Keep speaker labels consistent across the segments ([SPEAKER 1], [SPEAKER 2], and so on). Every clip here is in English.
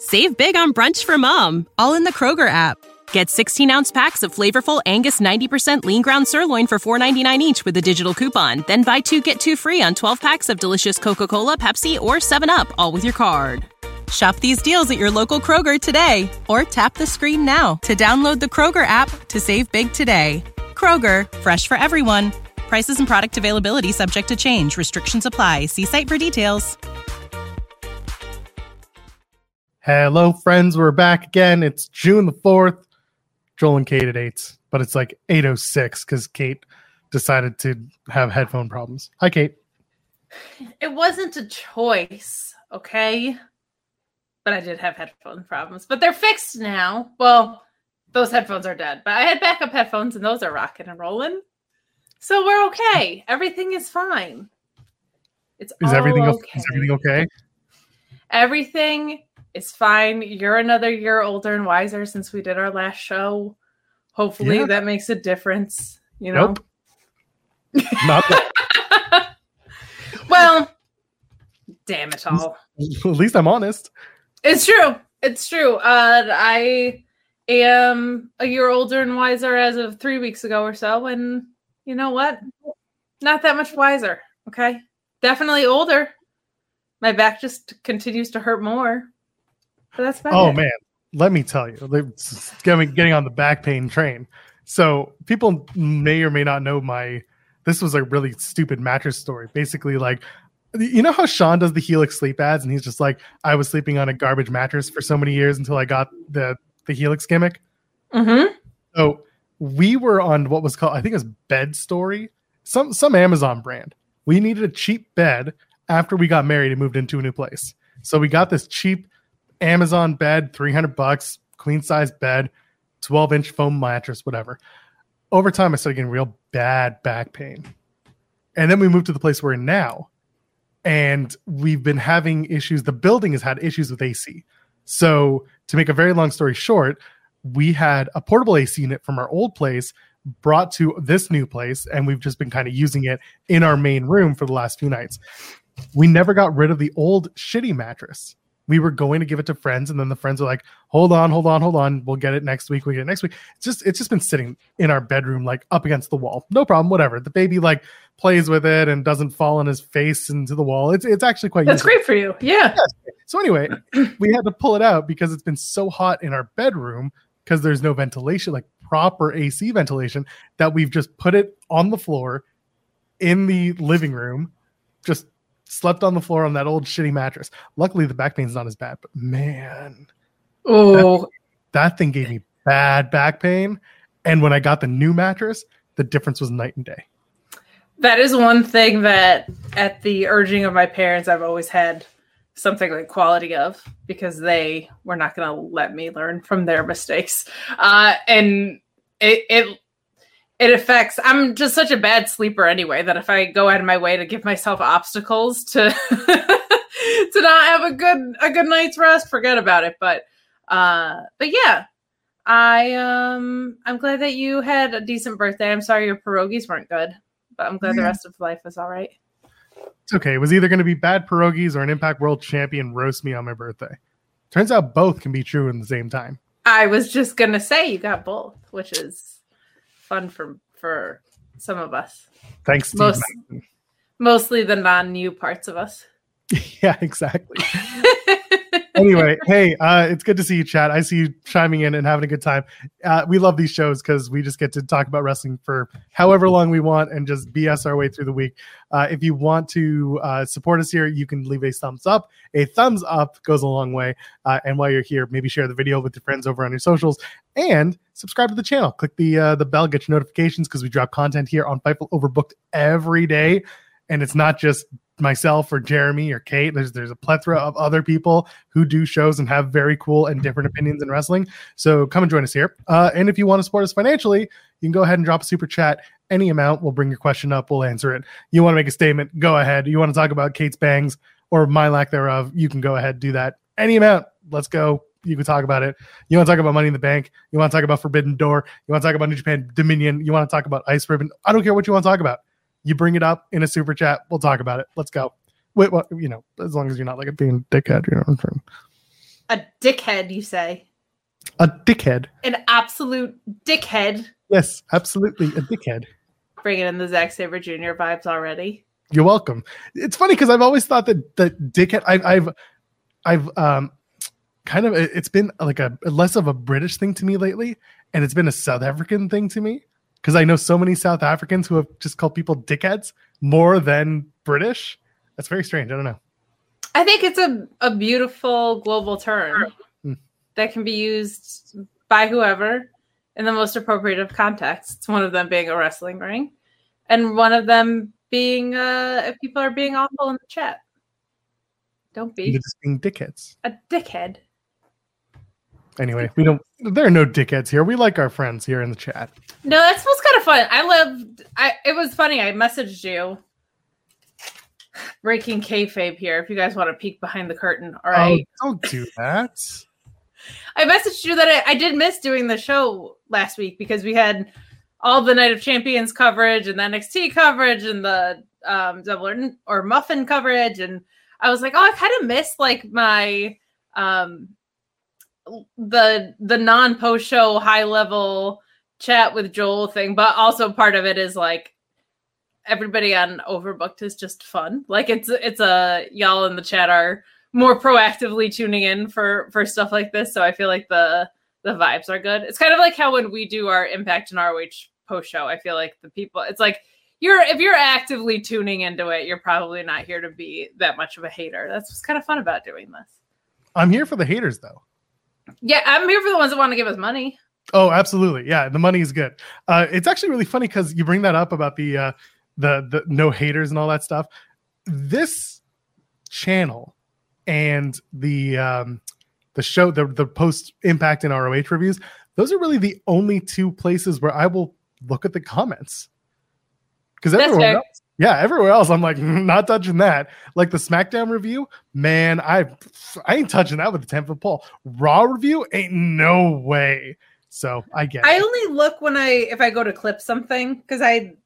[SPEAKER 1] Save big on brunch for mom, all in the Kroger app. Get 16-ounce packs of flavorful Angus 90% lean ground sirloin for $4.99 each with a digital coupon. Then buy 2, get 2 free on 12 packs of delicious Coca-Cola, Pepsi, or 7-Up, all with your card. Shop these deals at your local Kroger today, or tap the screen now to download the Kroger app to save big today. Kroger, fresh for everyone. Prices and product availability subject to change. Restrictions apply. See site for details.
[SPEAKER 2] Hello, friends. We're back again. It's June the 4th. Joel and Kate at 8, but it's like 8:06 because Kate decided to have headphone problems. Hi, Kate.
[SPEAKER 3] It wasn't a choice, okay? But I did have headphone problems, but they're fixed now. Well, those headphones are dead, but I had backup headphones and those are rocking and rolling. So we're okay. Everything is fine. Is everything
[SPEAKER 2] okay?
[SPEAKER 3] Everything is fine. You're another year older and wiser since we did our last show. Hopefully that makes a difference, you know?
[SPEAKER 2] Nope. Not that.
[SPEAKER 3] Well, damn it all.
[SPEAKER 2] At least I'm honest.
[SPEAKER 3] It's true. It's true. I am a year older and wiser as of 3 weeks ago or so. And you know what? Not that much wiser. Okay. Definitely older. My back just continues to hurt more. But that's about
[SPEAKER 2] Oh,
[SPEAKER 3] it.
[SPEAKER 2] man. Let me tell you. Getting on the back pain train. So people may or may not know this was a really stupid mattress story. Basically, like, you know how Sean does the Helix sleep ads and he's just like, I was sleeping on a garbage mattress for so many years until I got the Helix gimmick.
[SPEAKER 3] Mm-hmm.
[SPEAKER 2] So we were on what was called, I think it was Bed Story, some Amazon brand. We needed a cheap bed after we got married and moved into a new place. So we got this cheap Amazon bed, $300, queen size bed, 12-inch foam mattress, whatever. Over time, I started getting real bad back pain. And then we moved to the place we're in now. And we've been having issues. The building has had issues with AC. So to make a very long story short, we had a portable AC unit from our old place brought to this new place. And we've just been kind of using it in our main room for the last few nights. We never got rid of the old shitty mattress. We were going to give it to friends, and then the friends were like, hold on. We'll get it next week. It's just been sitting in our bedroom, like up against the wall. No problem, whatever. The baby like plays with it and doesn't fall on his face into the wall. It's actually quite
[SPEAKER 3] That's
[SPEAKER 2] useful.
[SPEAKER 3] great for you. Yeah.
[SPEAKER 2] So anyway, we had to pull it out because it's been so hot in our bedroom because there's no ventilation, like proper AC ventilation, that we've just put it on the floor in the living room, just slept on the floor on that old shitty mattress. Luckily, the back pain's not as bad, but man, that thing gave me bad back pain. And when I got the new mattress, the difference was night and day.
[SPEAKER 3] That is one thing that, at the urging of my parents, I've always had something like quality of, because they were not going to let me learn from their mistakes. And it affects, I'm just such a bad sleeper anyway, that if I go out of my way to give myself obstacles to to not have a good night's rest, forget about it. But yeah, I'm glad that you had a decent birthday. I'm sorry your pierogies weren't good, but I'm glad the rest of life was all right.
[SPEAKER 2] It's okay. It was either going to be bad pierogies or an Impact World Champion roast me on my birthday. Turns out both can be true in the same time.
[SPEAKER 3] I was just going to say you got both, which is fun for some of us.
[SPEAKER 2] Thanks, Steve.
[SPEAKER 3] Mostly the non-new parts of us.
[SPEAKER 2] Yeah, exactly. Anyway, hey, it's good to see you, chat. I see you chiming in and having a good time. We love these shows because we just get to talk about wrestling for however long we want and just BS our way through the week. If you want to support us here, you can leave a thumbs up. A thumbs up goes a long way. And while you're here, maybe share the video with your friends over on your socials and subscribe to the channel. Click the bell, get your notifications, because we drop content here on Fightful Overbooked every day. And it's not just myself or Jeremy or Kate. There's a plethora of other people who do shows and have very cool and different opinions in wrestling. So come and join us here. And if you want to support us financially, you can go ahead and drop a super chat. Any amount, we'll bring your question up. We'll answer it. You want to make a statement, go ahead. You want to talk about Kate's bangs or my lack thereof, you can go ahead, do that. Any amount, let's go. You can talk about it. You want to talk about Money in the Bank. You want to talk about Forbidden Door. You want to talk about New Japan Dominion. You want to talk about Ice Ribbon. I don't care what you want to talk about. You bring it up in a super chat. We'll talk about it. Let's go. Wait, well, as long as you're not like a being dickhead, you know what I'm saying?
[SPEAKER 3] A dickhead, you say?
[SPEAKER 2] A dickhead.
[SPEAKER 3] An absolute dickhead.
[SPEAKER 2] Yes, absolutely, a dickhead.
[SPEAKER 3] Bringing in the Zack Sabre Jr. vibes already.
[SPEAKER 2] You're welcome. It's funny because I've always thought that dickhead. I've kind of, it's been like a less of a British thing to me lately, and it's been a South African thing to me because I know so many South Africans who have just called people dickheads more than British. That's very strange. I don't know.
[SPEAKER 3] I think it's a beautiful global term that can be used by whoever in the most appropriate of contexts. One of them being a wrestling ring, and one of them being if people are being awful in the chat. Don't be.
[SPEAKER 2] They're just being dickheads.
[SPEAKER 3] A dickhead.
[SPEAKER 2] Anyway, there are no dickheads here. We like our friends here in the chat.
[SPEAKER 3] No, that's what's kind of fun. It was funny. I messaged you. Breaking kayfabe here. If you guys want to peek behind the curtain. All right.
[SPEAKER 2] Oh, don't do that.
[SPEAKER 3] I messaged you that I did miss doing the show last week because we had all the Night of Champions coverage and the NXT coverage and the Double or Muffin coverage. And I was like, oh, I kind of missed like my the non-post show high level chat with Joel thing. But also part of it is like everybody on Overbooked is just fun. Like it's y'all in the chat are more proactively tuning in for stuff like this. So I feel like the vibes are good. It's kind of like how when we do our Impact and ROH post show, I feel like the people, it's like if you're actively tuning into it, you're probably not here to be that much of a hater. That's what's kind of fun about doing this. I'm
[SPEAKER 2] here for the haters though.
[SPEAKER 3] Yeah, I'm here for the ones that want to give us money.
[SPEAKER 2] Oh, absolutely. Yeah, the money is good. It's actually really funny because you bring that up about the no haters and all that stuff. This channel and the show, the post Impact and ROH reviews, those are really the only two places where I will look at the comments. Because everywhere else, I'm like, not touching that. Like the SmackDown review, man, I ain't touching that with a 10-foot pole. Raw review, ain't no way. So I get it.
[SPEAKER 3] I only look if I go to clip something because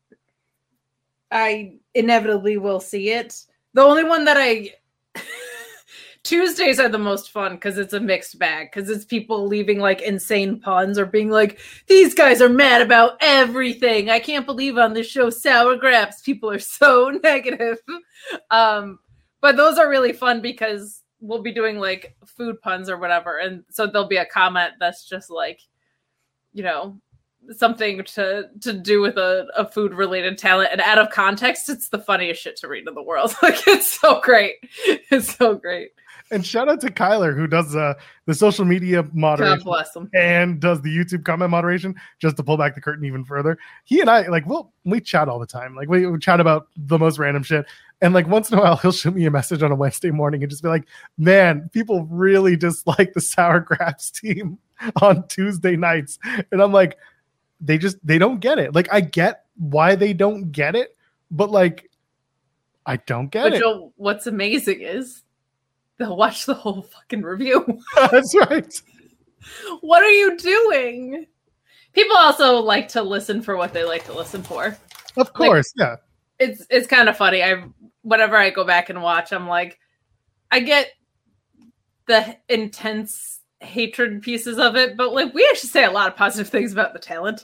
[SPEAKER 3] I inevitably will see it. The only one that Tuesdays are the most fun because it's a mixed bag because it's people leaving like insane puns or being like, these guys are mad about everything. I can't believe on this show Sour Graps people are so negative. But those are really fun because we'll be doing like food puns or whatever. And so there'll be a comment that's just like, you know, something to do with a food related talent, and out of context it's the funniest shit to read in the world. Like it's so great. It's so great.
[SPEAKER 2] And shout out to Kyler who does the social media moderation.
[SPEAKER 3] God bless him.
[SPEAKER 2] And does the YouTube comment moderation just to pull back the curtain even further. He and I we chat all the time. Like we chat about the most random shit. And like once in a while he'll shoot me a message on a Wednesday morning and just be like, man, people really dislike the Sour Graps team on Tuesday nights. And I'm like, they don't get it. Like I get why they don't get it, but like I don't get it.
[SPEAKER 3] Joel, what's amazing is they'll watch the whole fucking review.
[SPEAKER 2] That's right.
[SPEAKER 3] What are you doing? People also like to listen for what they like to listen for.
[SPEAKER 2] Of course, yeah.
[SPEAKER 3] It's kind of funny. Whenever I go back and watch, I'm like, I get the intense hatred pieces of it, but like we actually say a lot of positive things about the talent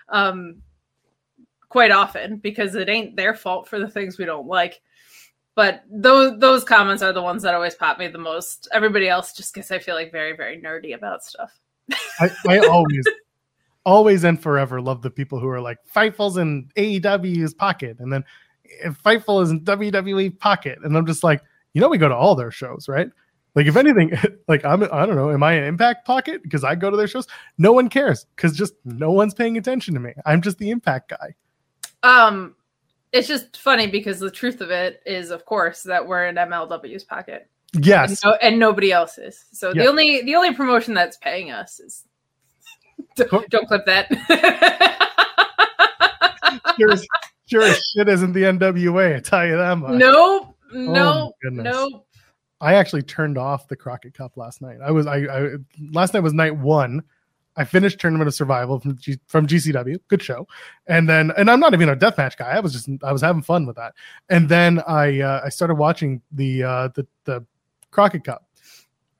[SPEAKER 3] quite often because it ain't their fault for the things we don't like. But those comments are the ones that always pop me the most. Everybody else just gets, I feel like, very, very nerdy about stuff.
[SPEAKER 2] I always and forever love the people who are like, Fightful's in AEW's pocket, and then Fightful is in WWE pocket. And I'm just like, we go to all their shows, right? Like, if anything, like, I don't know, am I an Impact pocket? Because I go to their shows. No one cares because just no one's paying attention to me. I'm just the Impact guy.
[SPEAKER 3] It's just funny because the truth of it is, of course, that we're in MLW's pocket.
[SPEAKER 2] Yes.
[SPEAKER 3] And nobody else is. So
[SPEAKER 2] yes.
[SPEAKER 3] the only promotion that's paying us is don't clip that.
[SPEAKER 2] Sure as shit isn't the NWA, I tell you that much.
[SPEAKER 3] Nope.
[SPEAKER 2] I actually turned off the Crockett Cup last night. Last night was night 1. I finished Tournament of Survival from GCW. Good show. And I'm not even a deathmatch guy. I was having fun with that. And then I started watching the Crockett Cup.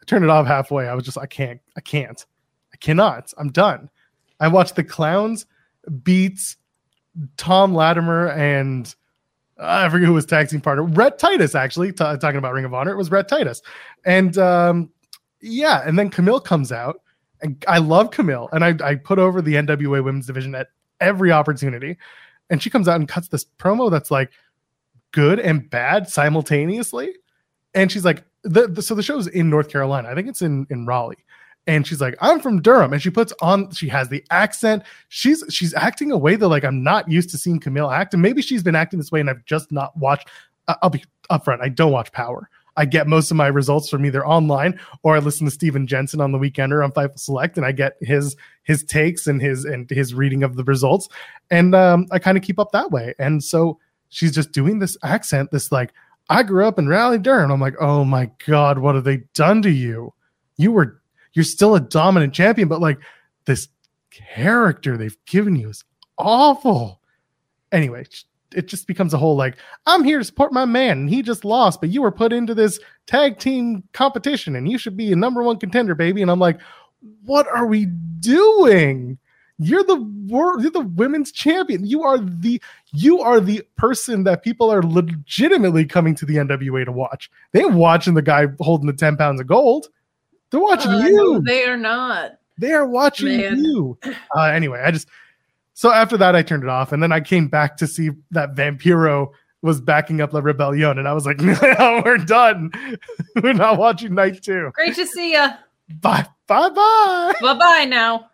[SPEAKER 2] I turned it off halfway. I was just, I cannot. I'm done. I watched the Clowns beat Tom Latimer and I forget who was tag team partner. Rhett Titus, actually, talking about Ring of Honor. It was Rhett Titus. And and then Camille comes out. And I love Camille. And I put over the NWA women's division at every opportunity. And she comes out and cuts this promo that's like good and bad simultaneously. And she's like, so the show's in North Carolina. I think it's in Raleigh. And she's like, I'm from Durham. And she has the accent. She's acting a way that like I'm not used to seeing Camille act. And maybe she's been acting this way and I've just not watched. I'll be upfront. I don't watch Power. I get most of my results from either online or I listen to Steven Jensen on the Weekender on Fightful Select and I get his takes and his reading of the results. And I kind of keep up that way. And so she's just doing this accent, this like, I grew up in Raleigh, Durham. I'm like, oh my God, what have they done to you? You're still a dominant champion, but like this character they've given you is awful. Anyway, it just becomes a whole like, I'm here to support my man and he just lost, but you were put into this tag team competition and you should be a number one contender, baby. And I'm like, what are we doing? You're the women's champion. You are the person that people are legitimately coming to the NWA to watch. They ain't watching the guy holding the 10 pounds of gold. They're watching you.
[SPEAKER 3] No, they are not.
[SPEAKER 2] They are watching you. Anyway, so after that, I turned it off. And then I came back to see that Vampiro was backing up La Rebellion. And I was like, no, we're done. We're not watching night 2.
[SPEAKER 3] Great to see ya.
[SPEAKER 2] Bye.
[SPEAKER 3] Bye-bye now.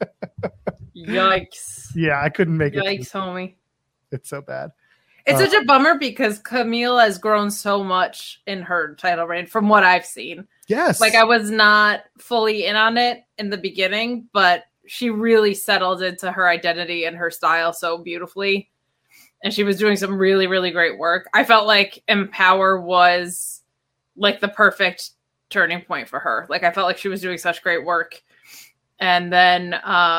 [SPEAKER 3] Yikes.
[SPEAKER 2] Yeah, I couldn't make it.
[SPEAKER 3] Yikes, homie.
[SPEAKER 2] It's so bad.
[SPEAKER 3] It's such a bummer because Camille has grown so much in her title reign from what I've seen.
[SPEAKER 2] Yes.
[SPEAKER 3] Like I was not fully in on it in the beginning, but she really settled into her identity and her style so beautifully. And she was doing some really, really great work. I felt like Empower was like the perfect turning point for her. Like I felt like she was doing such great work. And then,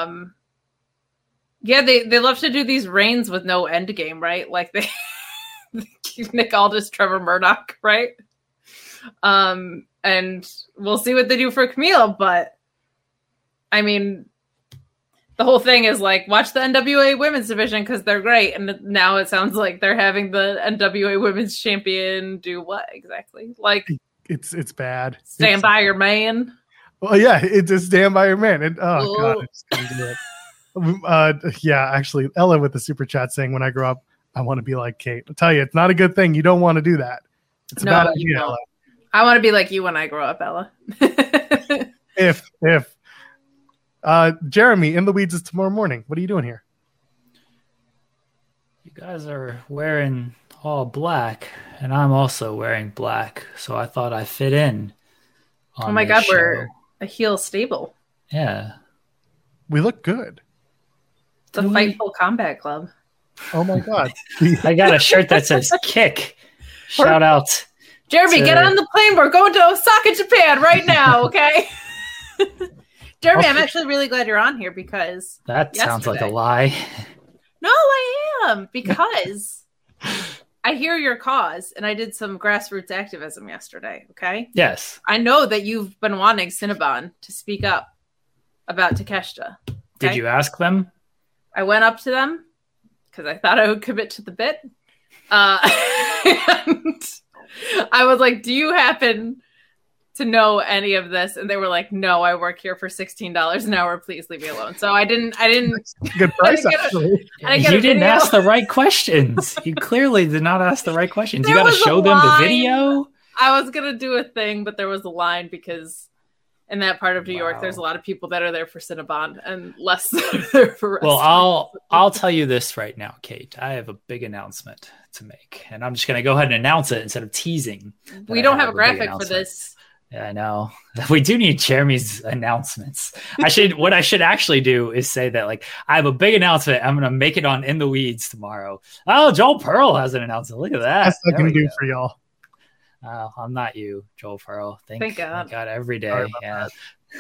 [SPEAKER 3] they love to do these reigns with no end game, right? Like they Nick Aldis, Trevor Murdoch, right? And we'll see what they do for Camille, but I mean, the whole thing is like, watch the NWA women's division because they're great. And now it sounds like they're having the NWA women's champion do what exactly? Like
[SPEAKER 2] it's bad.
[SPEAKER 3] Stand by your man.
[SPEAKER 2] Well, yeah, it's just stand by your man. And God, I just couldn't do it. Actually, Ella with the super chat saying, when I grow up, I want to be like Kate. I'll tell you, it's not a good thing. You don't want to do that. It's a bad idea, Ella.
[SPEAKER 3] I want to be like you when I grow up, Ella.
[SPEAKER 2] if Jeremy, In the Weeds is tomorrow morning. What are you doing here?
[SPEAKER 4] You guys are wearing all black, and I'm also wearing black, so I thought I fit in.
[SPEAKER 3] Oh my God, we're a heel stable.
[SPEAKER 4] Yeah.
[SPEAKER 2] We look good.
[SPEAKER 3] It's a Fightful Combat Club.
[SPEAKER 2] Oh my God.
[SPEAKER 4] I got a shirt that says kick. Shout out.
[SPEAKER 3] Jeremy, get on the plane. We're going to Osaka, Japan right now, okay? Jeremy, I'm actually really glad you're on here because
[SPEAKER 4] that sounds like a lie.
[SPEAKER 3] No, I am, because I hear your cause and I did some grassroots activism yesterday, okay?
[SPEAKER 4] Yes.
[SPEAKER 3] I know that you've been wanting Cinnabon to speak up about Takeshita. Okay?
[SPEAKER 4] Did you ask them?
[SPEAKER 3] I went up to them because I thought I would commit to the bit. And I was like, do you happen to know any of this? And they were like, no, I work here for $16 an hour. Please leave me alone. So I didn't
[SPEAKER 2] good price, actually.
[SPEAKER 4] You didn't ask the right questions. You clearly did not ask the right questions. You got to show them the video.
[SPEAKER 3] I was going to do a thing, but there was a line because in that part of New York, there's a lot of people that are there for Cinnabon and less that are there for wrestling.
[SPEAKER 4] Well, I'll tell you this right now, Kate. I have a big announcement to make, and I'm just going to go ahead and announce it instead of teasing.
[SPEAKER 3] We don't have a graphic for this.
[SPEAKER 4] Yeah, I know. We do need Jeremy's announcements. What I should actually do is say that, like, I have a big announcement. I'm going to make it on In the Weeds tomorrow. Oh, Joel Pearl has an announcement. Look at that.
[SPEAKER 2] That's what I can do for y'all.
[SPEAKER 4] I'm not you, Joel Pearl.
[SPEAKER 3] Thank God.
[SPEAKER 4] Thank God every day. Yeah.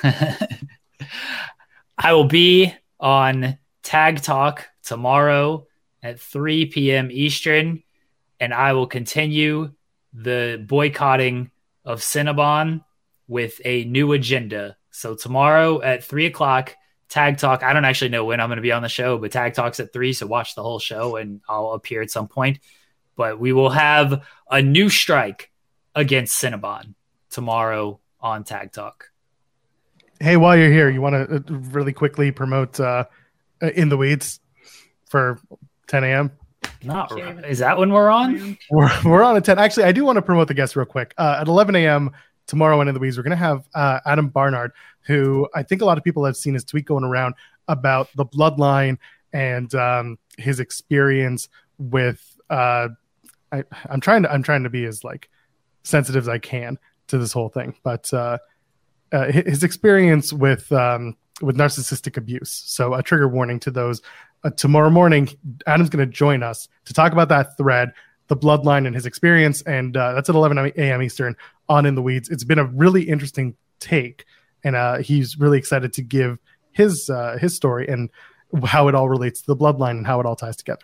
[SPEAKER 4] I will be on Tag Talk tomorrow at 3 p.m. Eastern, and I will continue the boycotting of Cinnabon with a new agenda. So tomorrow at 3:00, Tag Talk. I don't actually know when I'm going to be on the show, but Tag Talk's at 3, so watch the whole show and I'll appear at some point. But we will have a new strike against Cinnabon tomorrow on Tag Talk.
[SPEAKER 2] Hey, while you're here, you want to really quickly promote In the Weeds for 10 a.m.?
[SPEAKER 4] Is that when we're on?
[SPEAKER 2] We're on at 10. Actually, I do want to promote the guests real quick. At 11 a.m. tomorrow on In the Weeds, we're going to have Adam Barnard, who I think a lot of people have seen his tweet going around about the bloodline and his experience with. I'm trying to be as like sensitive as I can to this whole thing, but his experience with narcissistic abuse. So a trigger warning to those. Tomorrow morning, Adam's going to join us to talk about that thread, the bloodline, and his experience. And that's at 11 a.m. Eastern on In the Weeds. It's been a really interesting take, and he's really excited to give his story and how it all relates to the bloodline and how it all ties together.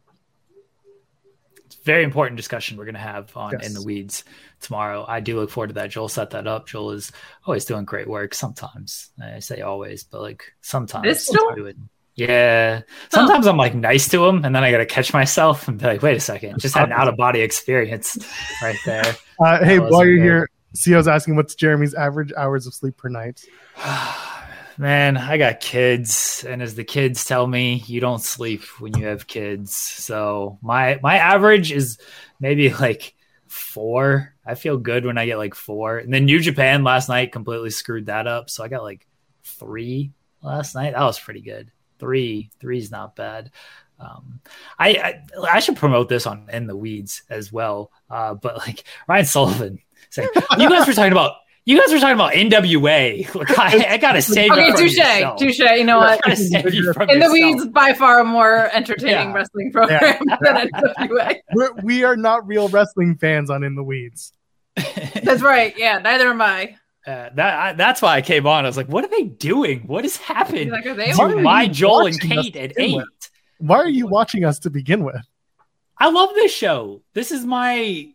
[SPEAKER 4] It's a very important discussion we're going to have on In the Weeds tomorrow. I do look forward to that. Joel set that up. Joel is always doing great work. Sometimes I say always, but like sometimes.
[SPEAKER 3] This still?
[SPEAKER 4] Yeah. Sometimes I'm like nice to him, and then I got to catch myself and be like, wait a second, just had an out of body experience right there.
[SPEAKER 2] Hey, while you're here, CO's asking what's Jeremy's average hours of sleep per night?
[SPEAKER 4] Man, I got kids, and as the kids tell me, you don't sleep when you have kids. So my average is maybe like 4. I feel good when I get like 4. And then New Japan last night completely screwed that up. So I got like 3 last night. That was pretty good. 3 is not bad. I should promote this on In the Weeds as well. But like Ryan Sullivan saying, you guys were talking about NWA. Look, I gotta save you from yourself.
[SPEAKER 3] Touche. You know what? In the Weeds, by far a more entertaining wrestling program than NWA.
[SPEAKER 2] We are not real wrestling fans on In the Weeds.
[SPEAKER 3] That's right. Yeah, neither am I.
[SPEAKER 4] That's why I came on. I was like, what are they doing? What has happened
[SPEAKER 3] like,
[SPEAKER 4] to my Joel and Kate at 8?
[SPEAKER 2] Why are you watching us to begin with?
[SPEAKER 4] I love this show. This is my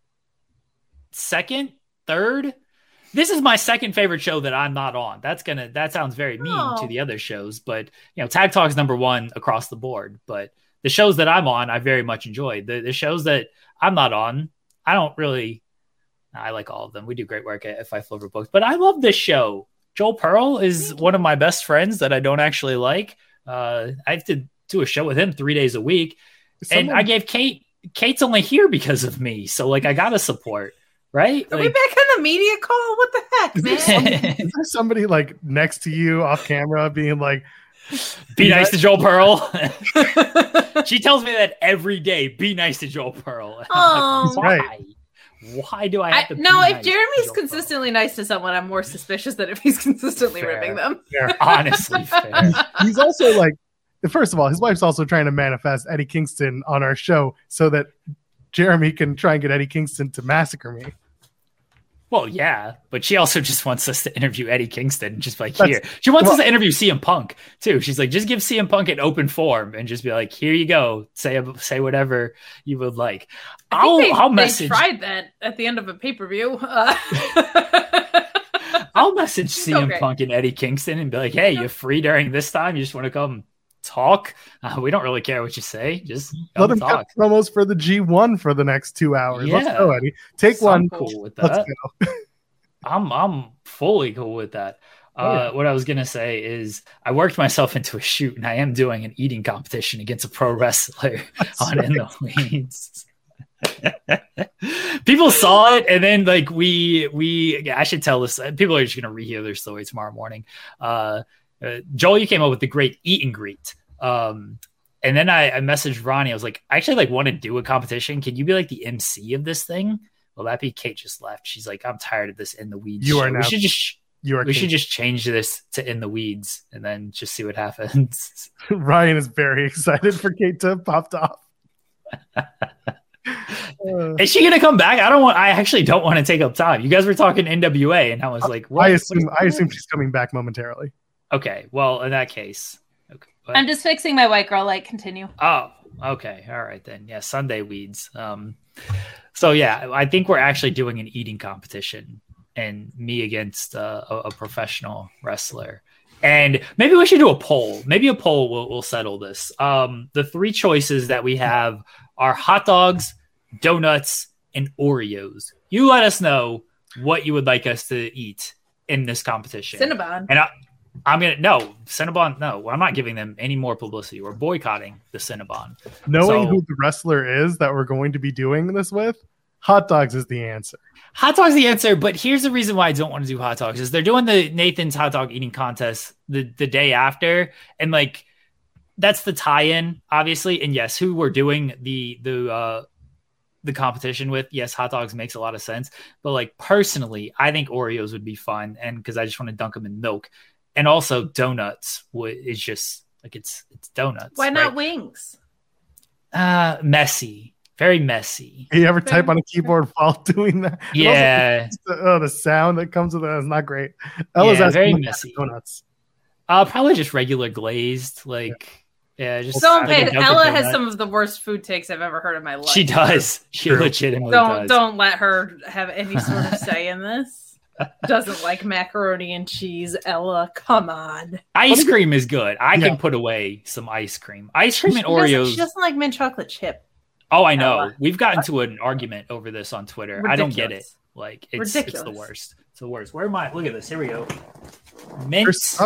[SPEAKER 4] third. This is my second favorite show that I'm not on. That sounds very mean to the other shows, but you know, Tag Talk is number 1 across the board. But the shows that I'm on, I very much enjoy. The shows that I'm not on, I don't really. I like all of them. We do great work at Five Flavor Books, but I love this show. Joel Pearl is one of my best friends that I don't actually like. I have to do a show with him 3 days a week. And I gave Kate's only here because of me. So like, I got to support, right?
[SPEAKER 3] Are we back on the media call? What the heck, man?
[SPEAKER 2] Is there somebody like next to you off camera being like,
[SPEAKER 4] be nice to Joel Pearl? She tells me that every day, be nice to Joel Pearl.
[SPEAKER 3] Oh,
[SPEAKER 2] like, why?
[SPEAKER 4] Why do I have to?
[SPEAKER 3] No, if Jeremy's consistently nice to someone, I'm more suspicious than if he's consistently ripping them.
[SPEAKER 2] Fair.
[SPEAKER 4] Honestly, fair.
[SPEAKER 2] He's also like, first of all, his wife's also trying to manifest Eddie Kingston on our show so that Jeremy can try and get Eddie Kingston to massacre me.
[SPEAKER 4] Well, yeah, but she also just wants us to interview Eddie Kingston and just be like, here. She wants us to interview CM Punk, too. She's like, just give CM Punk an open form and just be like, here you go. Say whatever you would like. I'll message.
[SPEAKER 3] They tried that at the end of a pay-per-view.
[SPEAKER 4] I'll message CM Punk and Eddie Kingston and be like, hey, you're free during this time? You just want to come talk? We don't really care what you say. Just
[SPEAKER 2] let him cut promos for the G1 for the next 2 hours.
[SPEAKER 4] Yeah.
[SPEAKER 2] Let's go, Eddie. Take one.
[SPEAKER 4] Cool with that. Let's go. I'm fully cool with that. What I was gonna say is I worked myself into a shoot, and I am doing an eating competition against a pro wrestler on In the Weeds. People saw it, and then like I should tell this. People are just gonna rehear their story tomorrow morning. Joel, you came up with the great eat and greet. And then I messaged Ronnie. I was like, I actually like want to do a competition. Can you be like the MC of this thing? Well, that be Kate just left. She's like, I'm tired of this In the Weeds.
[SPEAKER 2] You are
[SPEAKER 4] show.
[SPEAKER 2] now.
[SPEAKER 4] We should just change this to In the Weeds and then just see what happens.
[SPEAKER 2] Ryan is very excited for Kate to pop off.
[SPEAKER 4] Is she gonna come back? I actually don't want to take up time. You guys were talking NWA, and I was like, what?
[SPEAKER 2] I assume she's coming back momentarily.
[SPEAKER 4] Okay, well, in that case, okay.
[SPEAKER 3] I'm just fixing my white girl light. Continue.
[SPEAKER 4] Oh, okay, all right then. Yeah, Sunday Weeds. So yeah, I think we're actually doing an eating competition, and me against a professional wrestler. And maybe we should do a poll. Maybe a poll will settle this. The 3 choices that we have are hot dogs, donuts, and Oreos. You let us know what you would like us to eat in this competition.
[SPEAKER 3] Cinnabon.
[SPEAKER 4] And I'm going to, no, Cinnabon, no, I'm not giving them any more publicity. We're boycotting the Cinnabon.
[SPEAKER 2] Knowing who the wrestler is that we're going to be doing this with, hot dogs is the answer.
[SPEAKER 4] Hot dog's the answer, but here's the reason why I don't want to do hot dogs is they're doing the Nathan's hot dog eating contest the day after. And like, that's the tie-in, obviously. And yes, who we're doing the competition with, yes, hot dogs makes a lot of sense. But like, personally, I think Oreos would be fun. And because I just want to dunk them in milk. And also donuts is just like, it's donuts.
[SPEAKER 3] Why not
[SPEAKER 4] right?
[SPEAKER 3] wings?
[SPEAKER 4] Messy. Very messy.
[SPEAKER 2] You ever type on a keyboard while doing that?
[SPEAKER 4] Yeah.
[SPEAKER 2] Also, the sound that comes with it is not great. Ella's
[SPEAKER 4] very messy.
[SPEAKER 2] Donuts.
[SPEAKER 4] Probably just regular glazed. Like, just
[SPEAKER 3] Don't pay.
[SPEAKER 4] like
[SPEAKER 3] Ella
[SPEAKER 4] donut.
[SPEAKER 3] has some of the worst food takes I've ever heard in my life.
[SPEAKER 4] She does. She legitimately does.
[SPEAKER 3] Don't let her have any sort of say in this. Doesn't like macaroni and cheese. Ella, come on.
[SPEAKER 4] Ice cream is good. I can put away some ice cream. Ice cream and Oreos.
[SPEAKER 3] She doesn't like mint chocolate chip.
[SPEAKER 4] Oh, I know. We've gotten to an argument over this on Twitter.
[SPEAKER 3] Ridiculous.
[SPEAKER 4] I don't get it. Like, it's the worst. It's the worst. Where am I? Look at this. Here we go. Mint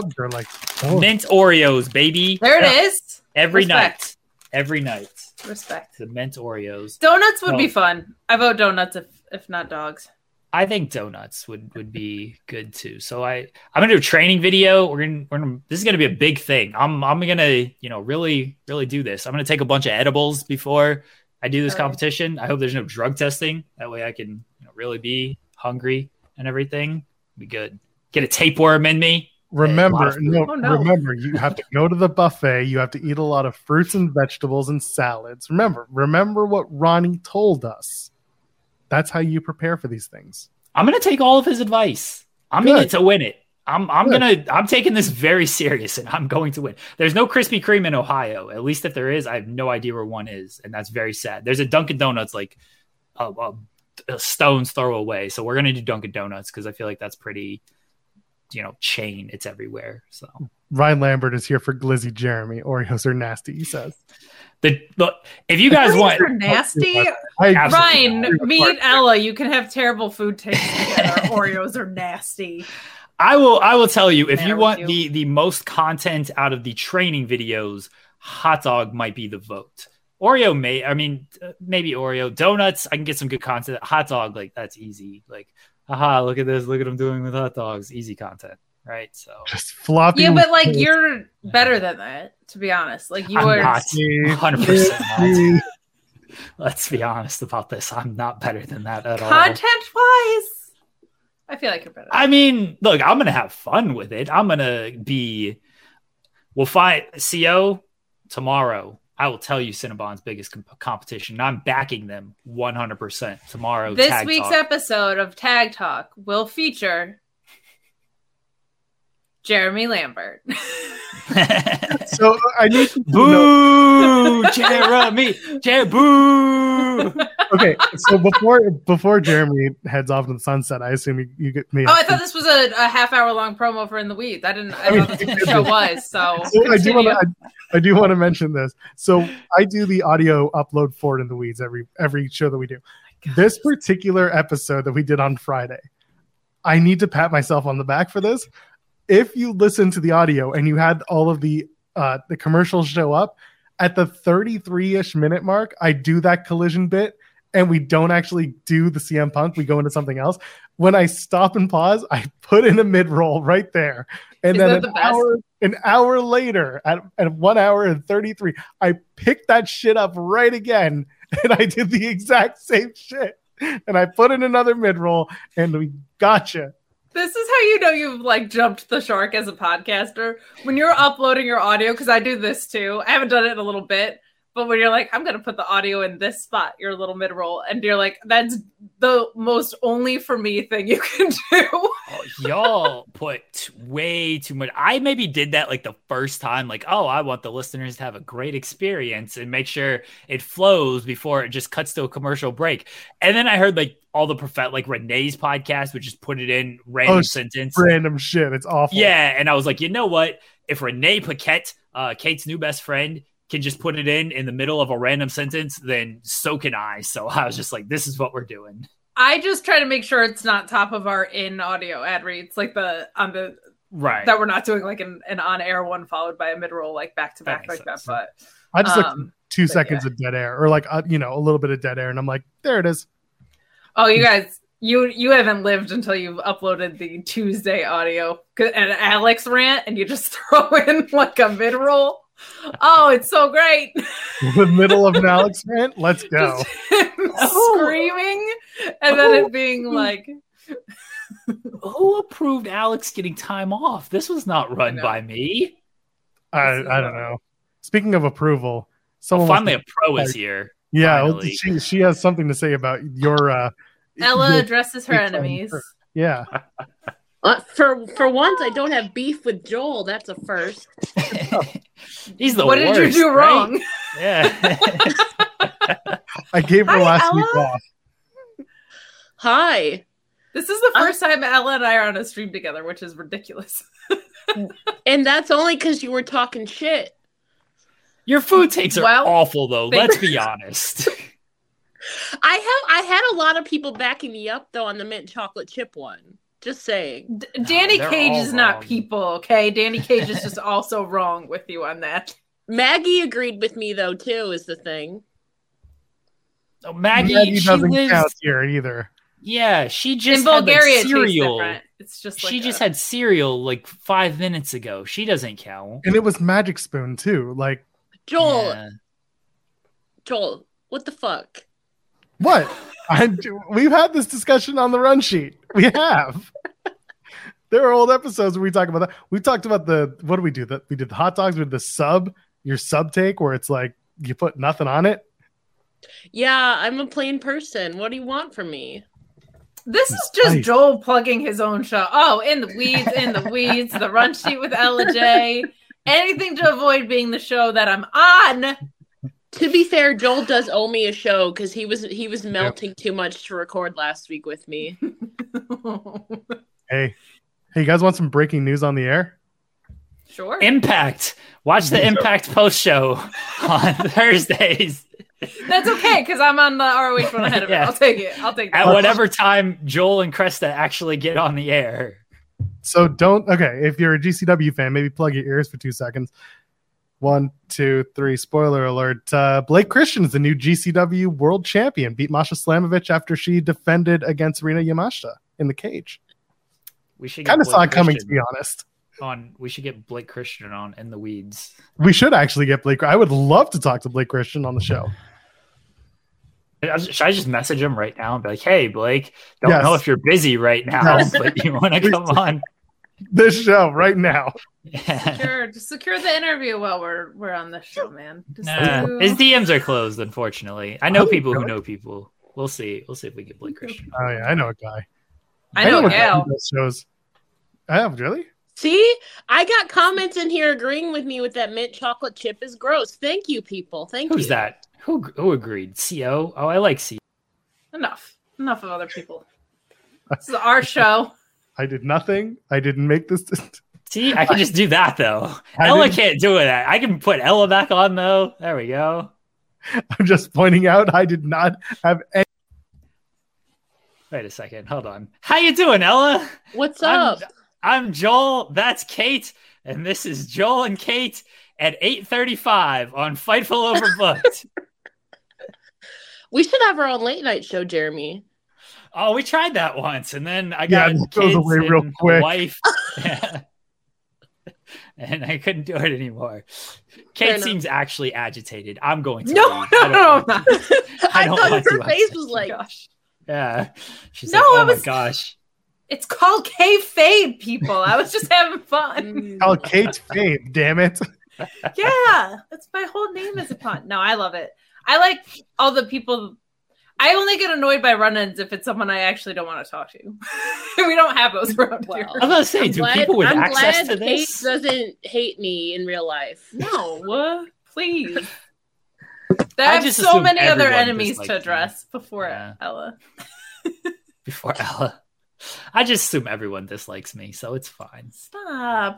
[SPEAKER 4] Oreos, baby.
[SPEAKER 3] There it is.
[SPEAKER 4] Every night.
[SPEAKER 3] Respect.
[SPEAKER 4] The mint Oreos.
[SPEAKER 3] Donuts would be fun. I vote donuts if not dogs.
[SPEAKER 4] I think donuts would be good too. So I'm gonna do a training video. This is gonna be a big thing. I'm gonna really do this. I'm gonna take a bunch of edibles before I do this competition. I hope there's no drug testing. That way I can really be hungry and everything. Be good. Get a tapeworm in me.
[SPEAKER 2] Remember, remember, you have to go to the buffet. You have to eat a lot of fruits and vegetables and salads. Remember what Ronnie told us. That's how you prepare for these things.
[SPEAKER 4] I'm going to take all of his advice. I'm in it to win it. I'm taking this very serious and I'm going to win. There's no Krispy Kreme in Ohio. At least if there is, I have no idea where one is. And that's very sad. There's a Dunkin' Donuts like a stone's throw away. So we're going to do Dunkin' Donuts because I feel like that's pretty, chain. It's everywhere. So
[SPEAKER 2] Ryan Lambert is here for Glizzy Jeremy. Oreos are nasty, he says.
[SPEAKER 4] Look, if you guys want
[SPEAKER 3] nasty, Ryan, me and Ella, you can have terrible food tastes together. Oreos are nasty.
[SPEAKER 4] I will tell you, if you want the most content out of the training videos, hot dog might be the vote. Oreo maybe Oreo. Donuts, I can get some good content. Hot dog, like that's easy. Like, look at this, look at them doing with hot dogs. Easy content. Right, so
[SPEAKER 2] just floppy.
[SPEAKER 3] Yeah, but like you're better than that, to be honest. Like you are
[SPEAKER 4] 100%. Let's be honest about this. I'm not better than that at all.
[SPEAKER 3] Content-wise, I feel like you're better.
[SPEAKER 4] I mean, look, I'm gonna have fun with it. I'm gonna be. We'll find CO tomorrow. I will tell you Cinnabon's biggest competition. I'm backing them 100% tomorrow.
[SPEAKER 3] This week's episode of Tag Talk will feature Jeremy Lambert.
[SPEAKER 2] So I need to
[SPEAKER 4] boo, Jeremy, boo.
[SPEAKER 2] Okay, so before Jeremy heads off to the sunset, I assume you get me.
[SPEAKER 3] Oh, I thought this was a half-hour long promo for In the Weeds. I thought that's what the show was. So
[SPEAKER 2] I do want to mention this. So I do the audio upload for In the Weeds every show that we do. This particular episode that we did on Friday, I need to pat myself on the back for this. If you listen to the audio and you had all of the commercials show up at the 33-ish minute mark, I do that collision bit and we don't actually do the CM Punk. We go into something else. When I stop and pause, I put in a mid-roll right there. And then an hour later at 1 hour and 33, I picked that shit up right again. And I did the exact same shit. And I put in another mid-roll and we gotcha.
[SPEAKER 3] This is how you know you've like jumped the shark as a podcaster. When you're uploading your audio, because I do this too. I haven't done it in a little bit, But when you're like, I'm going to put the audio in this spot, your little mid-roll, and you're like, that's the most only for me thing you can do.
[SPEAKER 4] Oh, y'all put way too much. I maybe did that like the first time, like, oh, I want the listeners to have a great experience and make sure it flows before it just cuts to a commercial break. And then I heard like all the like Renee's podcast would just put it in random sentence.
[SPEAKER 2] Random shit. It's awful.
[SPEAKER 4] Yeah. And I was like, you know what? If Renee Paquette, Kate's new best friend, can just put it in the middle of a random sentence, then so can I. So I was just like, this is what we're doing.
[SPEAKER 3] I just try to make sure it's not top of our in audio ad reads, like
[SPEAKER 4] right
[SPEAKER 3] that we're not doing like an on air one followed by a mid roll like back to back like
[SPEAKER 4] sense.
[SPEAKER 3] that. But
[SPEAKER 2] I just like 2 seconds of dead air, or like a little bit of dead air, and I'm like, there it is.
[SPEAKER 3] Oh, you guys, you haven't lived until you've uploaded the Tuesday audio and Alex rant, and you just throw in like a mid roll. Oh, it's so great.
[SPEAKER 2] The middle of an Alex rant. Let's go.
[SPEAKER 3] Screaming, and then it being like,
[SPEAKER 4] who approved Alex getting time off? This was not run by me.
[SPEAKER 2] I don't know. Speaking of approval, someone
[SPEAKER 4] finally a pro is here.
[SPEAKER 2] Yeah, well, she has something to say about your
[SPEAKER 3] Ella addresses her enemies.
[SPEAKER 2] Yeah.
[SPEAKER 5] For once, I don't have beef with Joel. That's a first.
[SPEAKER 4] He's the
[SPEAKER 3] what
[SPEAKER 4] worst.
[SPEAKER 3] What did you do wrong?
[SPEAKER 4] Right? Yeah.
[SPEAKER 2] I gave her last week off.
[SPEAKER 5] Hi.
[SPEAKER 3] This is the first time Ella and I are on a stream together, which is ridiculous.
[SPEAKER 5] And that's only because you were talking shit.
[SPEAKER 4] Your food takes are awful, though. Let's be honest.
[SPEAKER 5] I had a lot of people backing me up, though, on the mint chocolate chip one. Just saying.
[SPEAKER 3] Danny Cage is not people, okay? Danny Cage is just also wrong with you on that.
[SPEAKER 5] Maggie agreed with me, though, too, is the thing.
[SPEAKER 4] Oh, Maggie
[SPEAKER 2] doesn't count here either.
[SPEAKER 4] Yeah, she just
[SPEAKER 3] in Bulgaria,
[SPEAKER 4] had cereal.
[SPEAKER 3] It's just like
[SPEAKER 4] she just had cereal like 5 minutes ago. She doesn't count.
[SPEAKER 2] And it was Magic Spoon too. Like
[SPEAKER 5] Joel, what the fuck?
[SPEAKER 2] What? We've had this discussion on the run sheet. We have. There are old episodes where we talk about that. We talked about what do we do? We did the hot dogs with your sub take where it's like you put nothing on it.
[SPEAKER 5] Yeah, I'm a plain person. What do you want from me?
[SPEAKER 3] This is just Joel plugging his own show. Oh, in the weeds, the run sheet with Ella J. Anything to avoid being the show that I'm on.
[SPEAKER 5] To be fair, Joel does owe me a show because he was melting too much to record last week with me.
[SPEAKER 2] Hey, you guys want some breaking news on the air?
[SPEAKER 3] Sure.
[SPEAKER 4] Impact. Watch the Impact post show on Thursdays.
[SPEAKER 3] That's okay, because I'm on the ROH one ahead of it. I'll take it. I'll take that.
[SPEAKER 4] At whatever time Joel and Cresta actually get on the air.
[SPEAKER 2] So if you're a GCW fan, maybe plug your ears for 2 seconds. 1, 2, 3, spoiler alert. Blake Christian is the new GCW world champion. Beat Masha Slamovich after she defended against Rina Yamashita in the cage.
[SPEAKER 4] We should
[SPEAKER 2] kind of saw it coming, to be honest.
[SPEAKER 4] We should get Blake Christian on In the Weeds.
[SPEAKER 2] We should actually get Blake. I would love to talk to Blake Christian on the show.
[SPEAKER 4] Should I just message him right now and be like, hey, Blake, don't know if you're busy right now, but you want to come on
[SPEAKER 2] this show right now?
[SPEAKER 3] Yeah. Just secure the interview while we're on this show, man.
[SPEAKER 4] His DMs are closed, unfortunately. I know people who know people. We'll see if we get Blake Christian.
[SPEAKER 2] Oh yeah, I know a guy.
[SPEAKER 3] I know a gal.
[SPEAKER 2] Shows. I have really.
[SPEAKER 5] See, I got comments in here agreeing with me with that mint chocolate chip is gross. Thank you, people. Thank you.
[SPEAKER 4] Who's that? Who agreed? CO? Oh, I like CO.
[SPEAKER 3] Enough of other people. This is our show.
[SPEAKER 2] I did nothing. I didn't make this.
[SPEAKER 4] See, I can just do that though. Ella can't do that. I can put Ella back on though. There we go.
[SPEAKER 2] I'm just pointing out I did not have any.
[SPEAKER 4] Wait a second. Hold on. How you doing, Ella?
[SPEAKER 5] What's up?
[SPEAKER 4] I'm Joel. That's Kate, and this is Joel and Kate at 8:35 on Fightful Overbooked.
[SPEAKER 5] We should have our own late night show, Jeremy.
[SPEAKER 4] Oh, we tried that once, and then I got kids
[SPEAKER 2] away
[SPEAKER 4] and
[SPEAKER 2] real quick.
[SPEAKER 4] A wife, and I couldn't do it anymore. Kate seems actually agitated. I'm going to.
[SPEAKER 3] No.
[SPEAKER 5] I thought her face was like,
[SPEAKER 3] gosh.
[SPEAKER 4] Yeah, she's like, oh my gosh.
[SPEAKER 3] It's called kayfabe, people. I was just having fun.
[SPEAKER 2] Called Kate's fame, damn it.
[SPEAKER 3] Yeah, that's my whole name is a pun. No, I love it. I like all the people. I only get annoyed by run-ins if it's someone I actually don't want to talk to. We don't have those around here.
[SPEAKER 4] I'm gonna say, people with access to
[SPEAKER 5] Kate
[SPEAKER 4] this
[SPEAKER 5] doesn't hate me in real life.
[SPEAKER 3] No, please.
[SPEAKER 4] I
[SPEAKER 3] have
[SPEAKER 4] just
[SPEAKER 3] so
[SPEAKER 4] assume
[SPEAKER 3] many other
[SPEAKER 4] everyone
[SPEAKER 3] enemies to
[SPEAKER 4] dislikes me.
[SPEAKER 3] address before
[SPEAKER 4] Yeah.
[SPEAKER 3] Ella.
[SPEAKER 4] before Ella. I just assume everyone dislikes me, so it's fine.
[SPEAKER 3] Stop.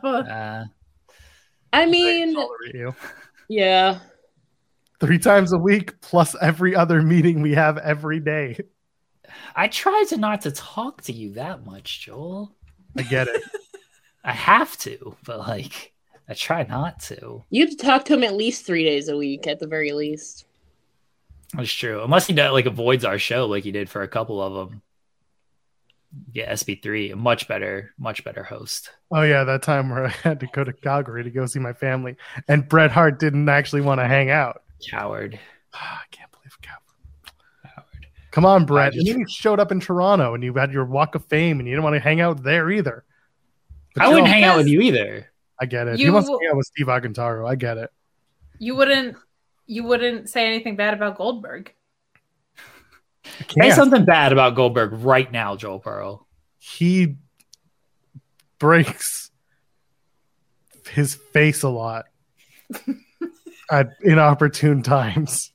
[SPEAKER 5] I mean,
[SPEAKER 2] Tolerate you.
[SPEAKER 5] yeah.
[SPEAKER 2] 3 times a week plus every other meeting we have every day.
[SPEAKER 4] I try to not to talk to you that much, Joel.
[SPEAKER 2] I get it.
[SPEAKER 4] I have to, but like, I try not to.
[SPEAKER 5] You have to talk to him at least 3 days a week, at the very least.
[SPEAKER 4] That's true. Unless he like avoids our show, like he did for a couple of them. Yeah, SB3, a much better host.
[SPEAKER 2] Oh yeah, that time where I had to go to Calgary to go see my family, and Bret Hart didn't actually want to hang out.
[SPEAKER 4] Coward.
[SPEAKER 2] I can't believe coward. Come on, Bret.
[SPEAKER 4] just-
[SPEAKER 2] And then you showed up in Toronto, and you had your Walk of Fame, and you didn't want to hang out there either. But
[SPEAKER 4] I wouldn't
[SPEAKER 2] Joel,
[SPEAKER 4] hang out with you either.
[SPEAKER 2] I get it.
[SPEAKER 3] You-
[SPEAKER 2] He wants to hang out with Steve Agantaro. I get it.
[SPEAKER 3] You wouldn't say anything bad about Goldberg.
[SPEAKER 2] I
[SPEAKER 4] Say
[SPEAKER 2] can't.
[SPEAKER 4] something bad about Goldberg right now, Joel Pearl.
[SPEAKER 2] He breaks his face a lot at inopportune times.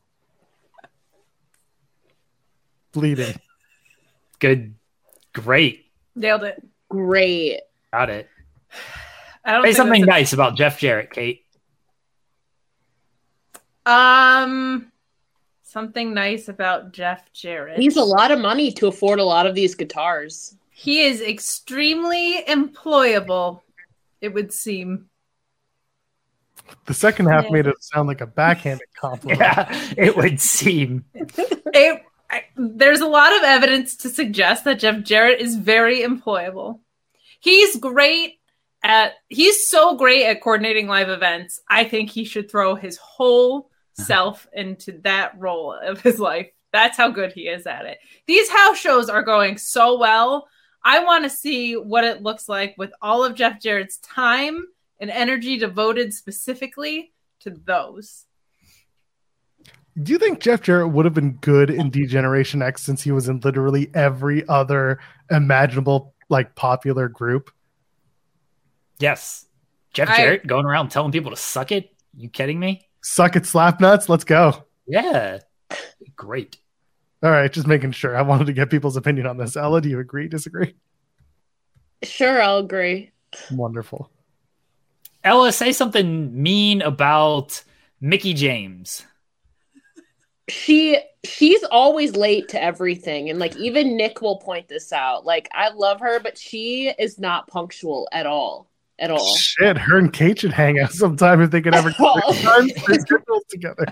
[SPEAKER 2] Bleeding.
[SPEAKER 4] Good. Great.
[SPEAKER 3] Nailed it.
[SPEAKER 5] Great.
[SPEAKER 4] Got it.
[SPEAKER 3] I don't
[SPEAKER 4] Say
[SPEAKER 3] think
[SPEAKER 4] something
[SPEAKER 3] that's
[SPEAKER 4] nice about Jeff Jarrett, Kate.
[SPEAKER 3] something nice about Jeff Jarrett.
[SPEAKER 5] He's a lot of money to afford a lot of these guitars.
[SPEAKER 3] He is extremely employable, it would seem.
[SPEAKER 2] The second half
[SPEAKER 3] Yeah.
[SPEAKER 2] made it sound like a backhanded compliment.
[SPEAKER 4] Yeah, it would seem.
[SPEAKER 3] There's a lot of evidence to suggest that Jeff Jarrett is very employable. He's so great at coordinating live events. I think he should throw his whole self into that role of his life. That's how good he is at it. These house shows are going so well. I want to see what it looks like with all of Jeff Jarrett's time and energy devoted specifically to those.
[SPEAKER 2] Do you think Jeff Jarrett would have been good in D-Generation X since he was in literally every other imaginable, like, popular group?
[SPEAKER 4] Yes. Jeff Jarrett going around telling people to suck it? You kidding me?
[SPEAKER 2] Suck it, slap nuts. Let's go.
[SPEAKER 4] Yeah. Great.
[SPEAKER 2] All right, just making sure. I wanted to get people's opinion on this. Ella, do you agree, disagree?
[SPEAKER 5] Sure, I'll agree.
[SPEAKER 2] Wonderful.
[SPEAKER 4] Ella, say something mean about Mickey James.
[SPEAKER 5] She's always late to everything, and like even Nick will point this out. Like, I love her, but she is not punctual at all.
[SPEAKER 2] Shit, her and Kate should hang out sometime if they could ever get their schedules together.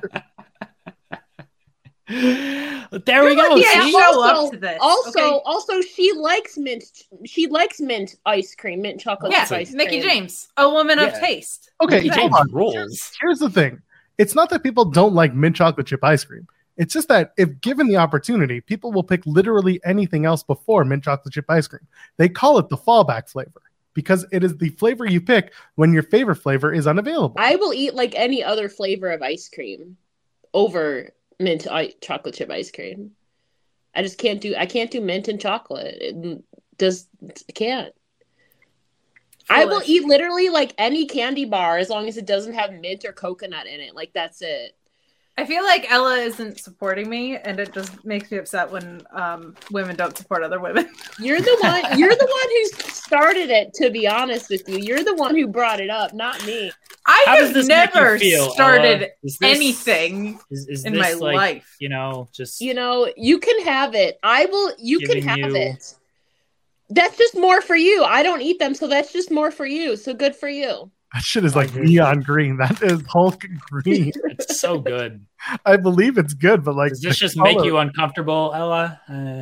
[SPEAKER 4] There we go.
[SPEAKER 3] Yeah,
[SPEAKER 4] See?
[SPEAKER 3] show up to this. Okay.
[SPEAKER 5] Also, she likes mint. She likes mint ice cream, mint chocolate
[SPEAKER 3] Yeah,
[SPEAKER 5] ice cream.
[SPEAKER 3] Mickey James, a woman of
[SPEAKER 4] Yeah.
[SPEAKER 3] taste.
[SPEAKER 2] Okay,
[SPEAKER 4] Mickey
[SPEAKER 2] hold
[SPEAKER 4] James
[SPEAKER 2] on.
[SPEAKER 4] rules.
[SPEAKER 2] Here's the thing. It's not that people don't like mint chocolate chip ice cream. It's just that if given the opportunity, people will pick literally anything else before mint chocolate chip ice cream. They call it the fallback flavor because it is the flavor you pick when your favorite flavor is unavailable.
[SPEAKER 5] I will eat like any other flavor of ice cream over chocolate chip ice cream. I can't do mint and chocolate. I can't. I will eat literally like any candy bar as long as it doesn't have mint or coconut in it. Like, that's it.
[SPEAKER 3] I feel like Ella isn't supporting me, and it just makes me upset when women don't support other women.
[SPEAKER 5] You're the one who started it, to be honest with you. You're the one who brought it up, not me.
[SPEAKER 3] I
[SPEAKER 4] How does
[SPEAKER 3] have
[SPEAKER 4] this make you
[SPEAKER 3] never
[SPEAKER 4] feel,
[SPEAKER 3] started
[SPEAKER 4] Ella? Is this-
[SPEAKER 3] anything
[SPEAKER 4] Is
[SPEAKER 3] in
[SPEAKER 4] this
[SPEAKER 3] my
[SPEAKER 4] like,
[SPEAKER 3] life.
[SPEAKER 4] you know, just
[SPEAKER 5] You know, you can have it. You can
[SPEAKER 4] Giving
[SPEAKER 5] have
[SPEAKER 4] you-
[SPEAKER 5] it. That's just more for you. I don't eat them, so that's just more for you. So good for you.
[SPEAKER 2] That shit is like neon green. That is Hulk green.
[SPEAKER 4] it's so good.
[SPEAKER 2] I believe it's good, but like,
[SPEAKER 4] Does this
[SPEAKER 2] the
[SPEAKER 4] just make
[SPEAKER 2] color-
[SPEAKER 4] you uncomfortable, Ella?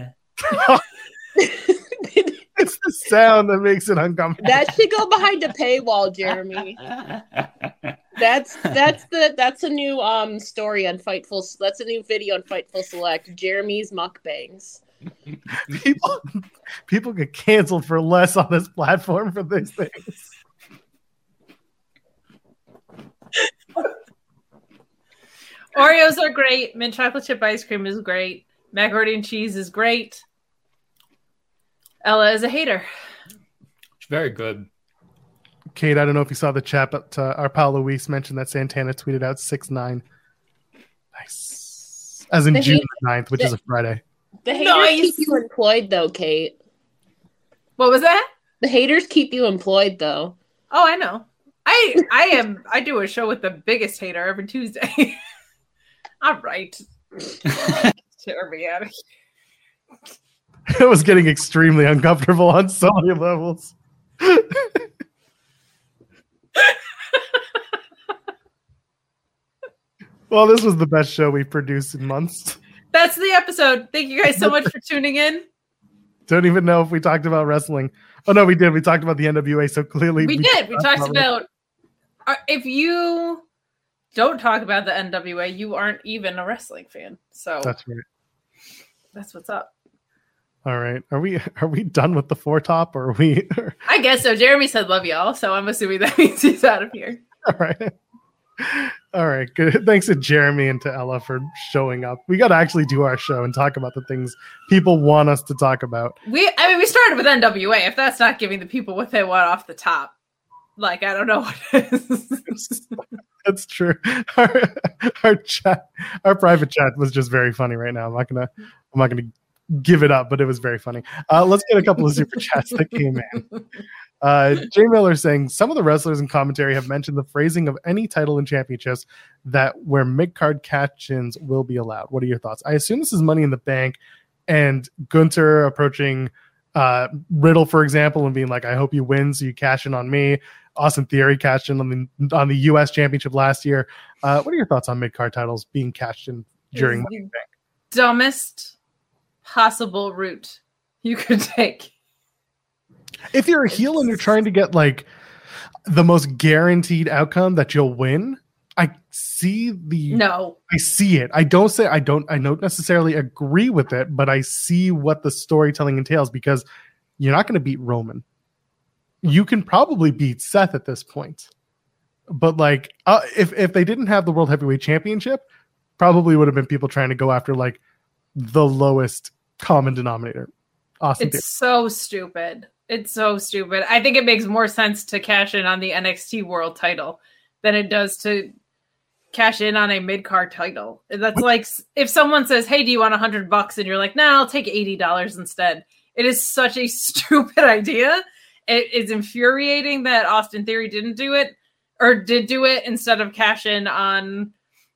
[SPEAKER 2] It's the sound that makes it uncomfortable.
[SPEAKER 5] That should go behind a paywall, Jeremy. That's a new story on Fightful. That's a new video on Fightful Select. Jeremy's mukbangs.
[SPEAKER 2] People get canceled for less on this platform for these things.
[SPEAKER 3] Oreos are great. Mint chocolate chip ice cream is great. Macaroni and cheese is great. Ella is a hater.
[SPEAKER 4] It's very good.
[SPEAKER 2] Kate, I don't know if you saw the chat, but our pal Luis mentioned that Santana tweeted out 6'9". Nice. As in
[SPEAKER 5] The
[SPEAKER 2] June
[SPEAKER 5] hate-
[SPEAKER 2] 9th, which is a Friday.
[SPEAKER 5] The haters
[SPEAKER 3] Nice.
[SPEAKER 5] keep you employed, though, Kate.
[SPEAKER 3] What was that?
[SPEAKER 5] The haters keep you employed, though.
[SPEAKER 3] Oh, I know. I do a show with the biggest hater every Tuesday. All right. Tear me out of here.
[SPEAKER 2] It was getting extremely uncomfortable on so many levels. Well, this was the best show we've produced in months.
[SPEAKER 3] That's the episode. Thank you guys so much for tuning in.
[SPEAKER 2] Don't even know if we talked about wrestling. Oh, no, we did. We talked about the NWA, so clearly
[SPEAKER 3] We did. We talked
[SPEAKER 2] wrestling.
[SPEAKER 3] about if you don't talk about the NWA, you aren't even a wrestling fan. So
[SPEAKER 2] That's right.
[SPEAKER 3] that's what's up.
[SPEAKER 2] All right. Are we done with the four top, or are we?
[SPEAKER 3] I guess so. Jeremy said love y'all, so I'm assuming that means he's out of here.
[SPEAKER 2] All right. All right. Good. Thanks to Jeremy and to Ella for showing up. We got to actually do our show and talk about the things people want us to talk about.
[SPEAKER 3] We started with NWA. If that's not giving the people what they want off the top, like I don't know what is.
[SPEAKER 2] That's true. Our chat, our private chat was just very funny right now. I'm not gonna give it up, but it was very funny. Let's get a couple of super chats that came in. Jay Miller saying some of the wrestlers in commentary have mentioned the phrasing of any title and championships that where mid-card catch-ins will be allowed. What are your thoughts? I assume this is Money in the Bank and Gunther approaching Riddle, for example, and being like, I hope you win so you cash in on me. Austin Theory cashed in on the US championship last year. What are your thoughts on mid-card titles being cashed in during Money in the Bank?
[SPEAKER 3] Dumbest possible route you could take.
[SPEAKER 2] If you're a heel and you're trying to get like the most guaranteed outcome that you'll win, I see it. I don't necessarily agree with it, but I see what the storytelling entails because you're not going to beat Roman. You can probably beat Seth at this point. But like if they didn't have the World Heavyweight Championship, probably would have been people trying to go after like the lowest common denominator. Austin Theory.
[SPEAKER 3] It's so stupid. It's so stupid. I think it makes more sense to cash in on the NXT World title than it does to cash in on a mid-card title. That's like if someone says, hey, do you want $100? And you're like, nah, I'll take $80 instead. It is such a stupid idea. It is infuriating that Austin Theory didn't do it or did do it instead of cash in on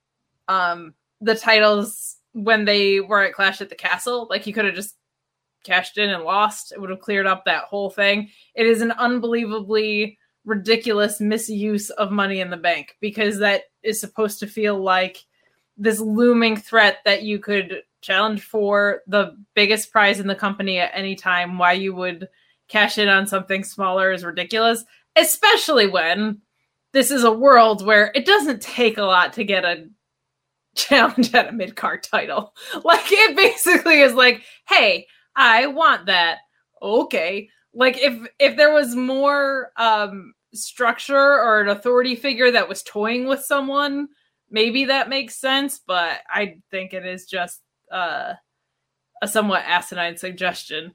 [SPEAKER 3] the titles when they were at Clash at the Castle. Like he could have just cashed in and lost. It would have cleared up that whole thing. It is an unbelievably ridiculous misuse of Money in the Bank because that is supposed to feel like this looming threat that you could challenge for the biggest prize in the company at any time. Why you would cash in on something smaller is ridiculous, especially when this is a world where it doesn't take a lot to get a challenge at a mid-card title. Like it basically is like, hey, I want that. Okay. Like if there was more structure or an authority figure that was toying with someone, maybe that makes sense, but I think it is just a somewhat asinine suggestion.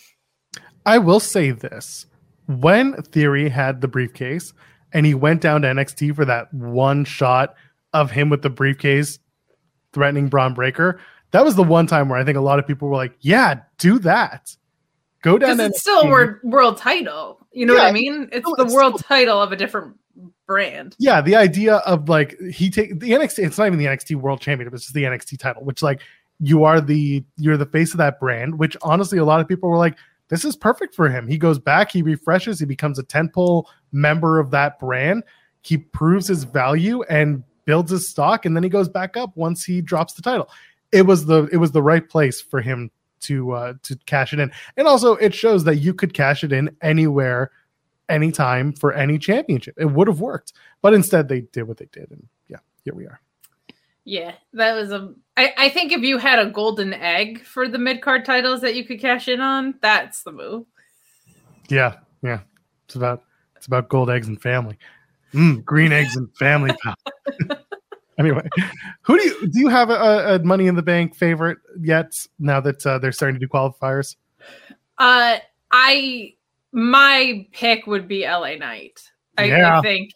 [SPEAKER 2] I will say this. When Theory had the briefcase and he went down to NXT for that one shot of him with the briefcase threatening Braun Breaker, that was the one time where I think a lot of people were like, yeah, do that. Go down.
[SPEAKER 3] Because it's still a world title. You know what I mean? It's the world title of a different brand.
[SPEAKER 2] Yeah, the idea of like the NXT, it's not even the NXT World Championship, it's just the NXT title, which like you're the face of that brand, which honestly a lot of people were like, this is perfect for him. He goes back, he refreshes, he becomes a tentpole member of that brand. He proves his value and builds his stock, and then he goes back up once he drops the title. It was the right place for him to cash it in. And also it shows that you could cash it in anywhere, anytime for any championship. It would have worked. But instead they did what they did, and yeah, here we are.
[SPEAKER 3] Yeah, that was I think if you had a golden egg for the mid-card titles that you could cash in on, that's the move.
[SPEAKER 2] Yeah. It's about gold eggs and family. Green eggs and family. Anyway, who do you have a Money in the Bank favorite yet? Now that they're starting to do qualifiers,
[SPEAKER 3] my pick would be LA Knight.
[SPEAKER 2] Yeah.
[SPEAKER 3] I think,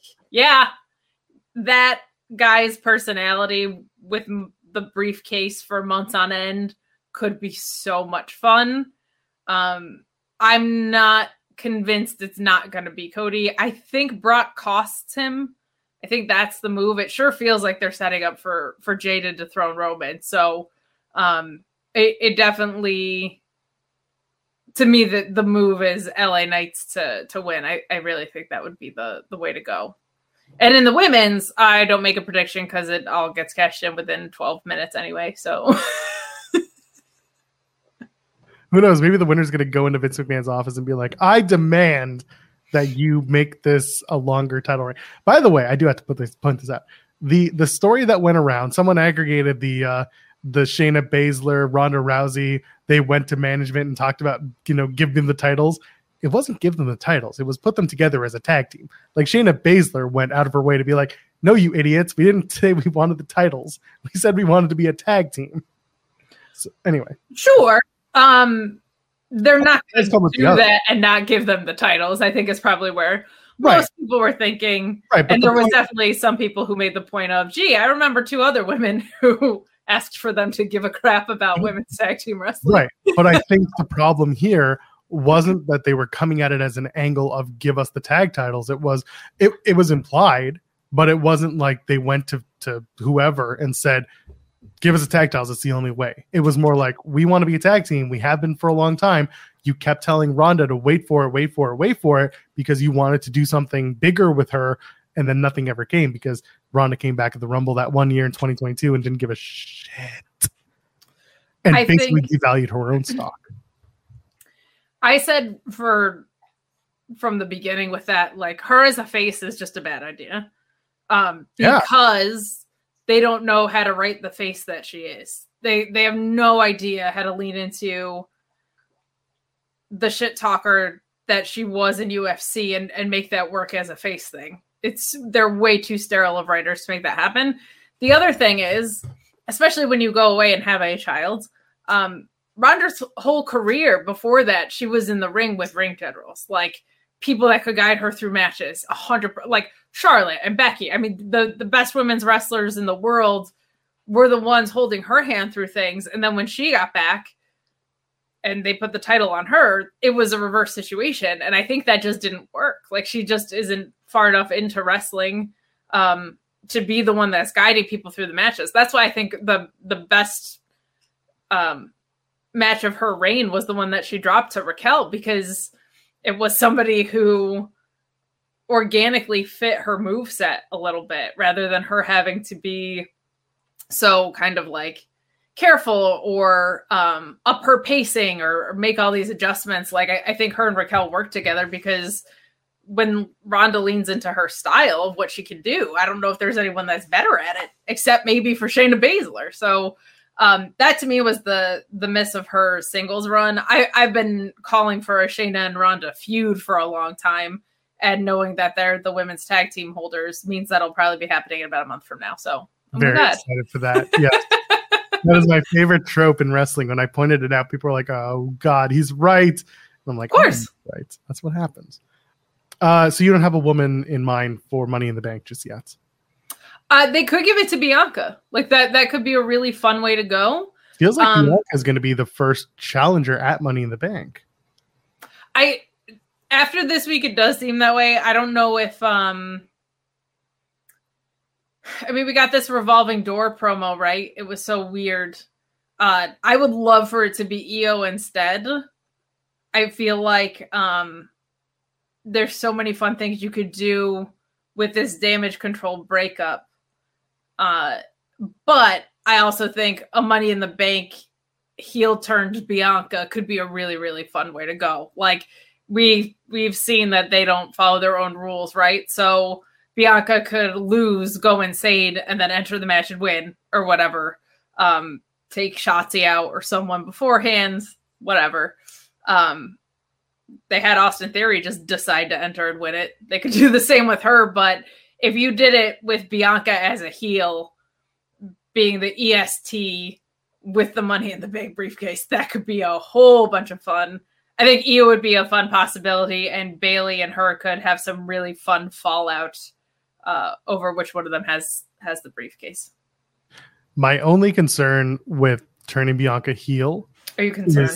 [SPEAKER 3] that guy's personality with the briefcase for months on end could be so much fun. I'm not convinced it's not going to be Cody. I think Brock costs him. I think that's the move. It sure feels like they're setting up for Jay to dethrone Roman. So it definitely, to me, the move is LA Knights to win. I really think that would be the way to go. And in the women's, I don't make a prediction because it all gets cashed in within 12 minutes anyway. So
[SPEAKER 2] who knows? Maybe the winner's going to go into Vince McMahon's office and be like, I demand that you make this a longer title reign. By the way, I do have to point this out. The story that went around, someone aggregated the Shayna Baszler, Ronda Rousey, they went to management and talked about, give them the titles. It wasn't give them the titles. It was put them together as a tag team. Like Shayna Baszler went out of her way to be like, no, you idiots. We didn't say we wanted the titles. We said we wanted to be a tag team. So anyway.
[SPEAKER 3] Sure. They're not going to do
[SPEAKER 2] that
[SPEAKER 3] that and not give them the titles. I think is probably where most people were thinking.
[SPEAKER 2] Right,
[SPEAKER 3] and there was definitely some people who made the point of, gee, I remember 2 other women who asked for them to give a crap about women's tag team wrestling.
[SPEAKER 2] Right. But I think the problem here wasn't that they were coming at it as an angle of give us the tag titles. It was implied, but it wasn't like they went to whoever and said, give us the tag titles. It's the only way. It was more like, we want to be a tag team. We have been for a long time. You kept telling Ronda to wait for it because you wanted to do something bigger with her. And then nothing ever came because Ronda came back at the Rumble that one year in 2022 and didn't give a shit. And basically devalued her own stock.
[SPEAKER 3] I said from the beginning with that, like, her as a face is just a bad idea. Because they don't know how to write the face that she is. They have no idea how to lean into the shit talker that she was in UFC and make that work as a face thing. They're way too sterile of writers to make that happen. The other thing is, especially when you go away and have a child, Ronda's whole career before that, she was in the ring with ring generals, like people that could guide her through matches. 100%, like Charlotte and Becky. I mean, the best women's wrestlers in the world were the ones holding her hand through things. And then when she got back and they put the title on her, it was a reverse situation. And I think that just didn't work. Like, she just isn't far enough into wrestling to be the one that's guiding people through the matches. That's why I think the best match of her reign was the one that she dropped to Raquel, because it was somebody who organically fit her moveset a little bit rather than her having to be so kind of like careful or up her pacing or make all these adjustments. Like, I think her and Raquel work together because when Ronda leans into her style of what she can do, I don't know if there's anyone that's better at it except maybe for Shayna Baszler. So that to me was the miss of her singles run. I've been calling for a Shayna and Ronda feud for a long time, and knowing that they're the women's tag team holders means that'll probably be happening in about a month from now. So I'm
[SPEAKER 2] very excited for that. Yeah. That is my favorite trope in wrestling. When I pointed it out, people were like, oh God, he's right. And I'm like,
[SPEAKER 3] of course.
[SPEAKER 2] Oh, right. That's what happens. So you don't have a woman in mind for Money in the Bank just yet?
[SPEAKER 3] They could give it to Bianca. Like that could be a really fun way to go.
[SPEAKER 2] Feels like Bianca is going to be the first challenger at Money in the Bank.
[SPEAKER 3] After this week, it does seem that way. I don't know if we got this revolving door promo, right? It was so weird. I would love for it to be Io instead. I feel like there's so many fun things you could do with this Damage Control breakup. But I also think a Money in the Bank heel turned Bianca could be a really, really fun way to go. Like, we've seen that they don't follow their own rules, right? So Bianca could lose, go insane, and then enter the match and win, or whatever. Take Shotzi out or someone beforehand, whatever. They had Austin Theory just decide to enter and win it. They could do the same with her, but if you did it with Bianca as a heel, being the EST with the Money in the Bank briefcase. That could be a whole bunch of fun. I think Io would be a fun possibility, and Bailey and her could have some really fun fallout over which one of them has the briefcase.
[SPEAKER 2] My only concern with turning Bianca heel,
[SPEAKER 3] are you concerned?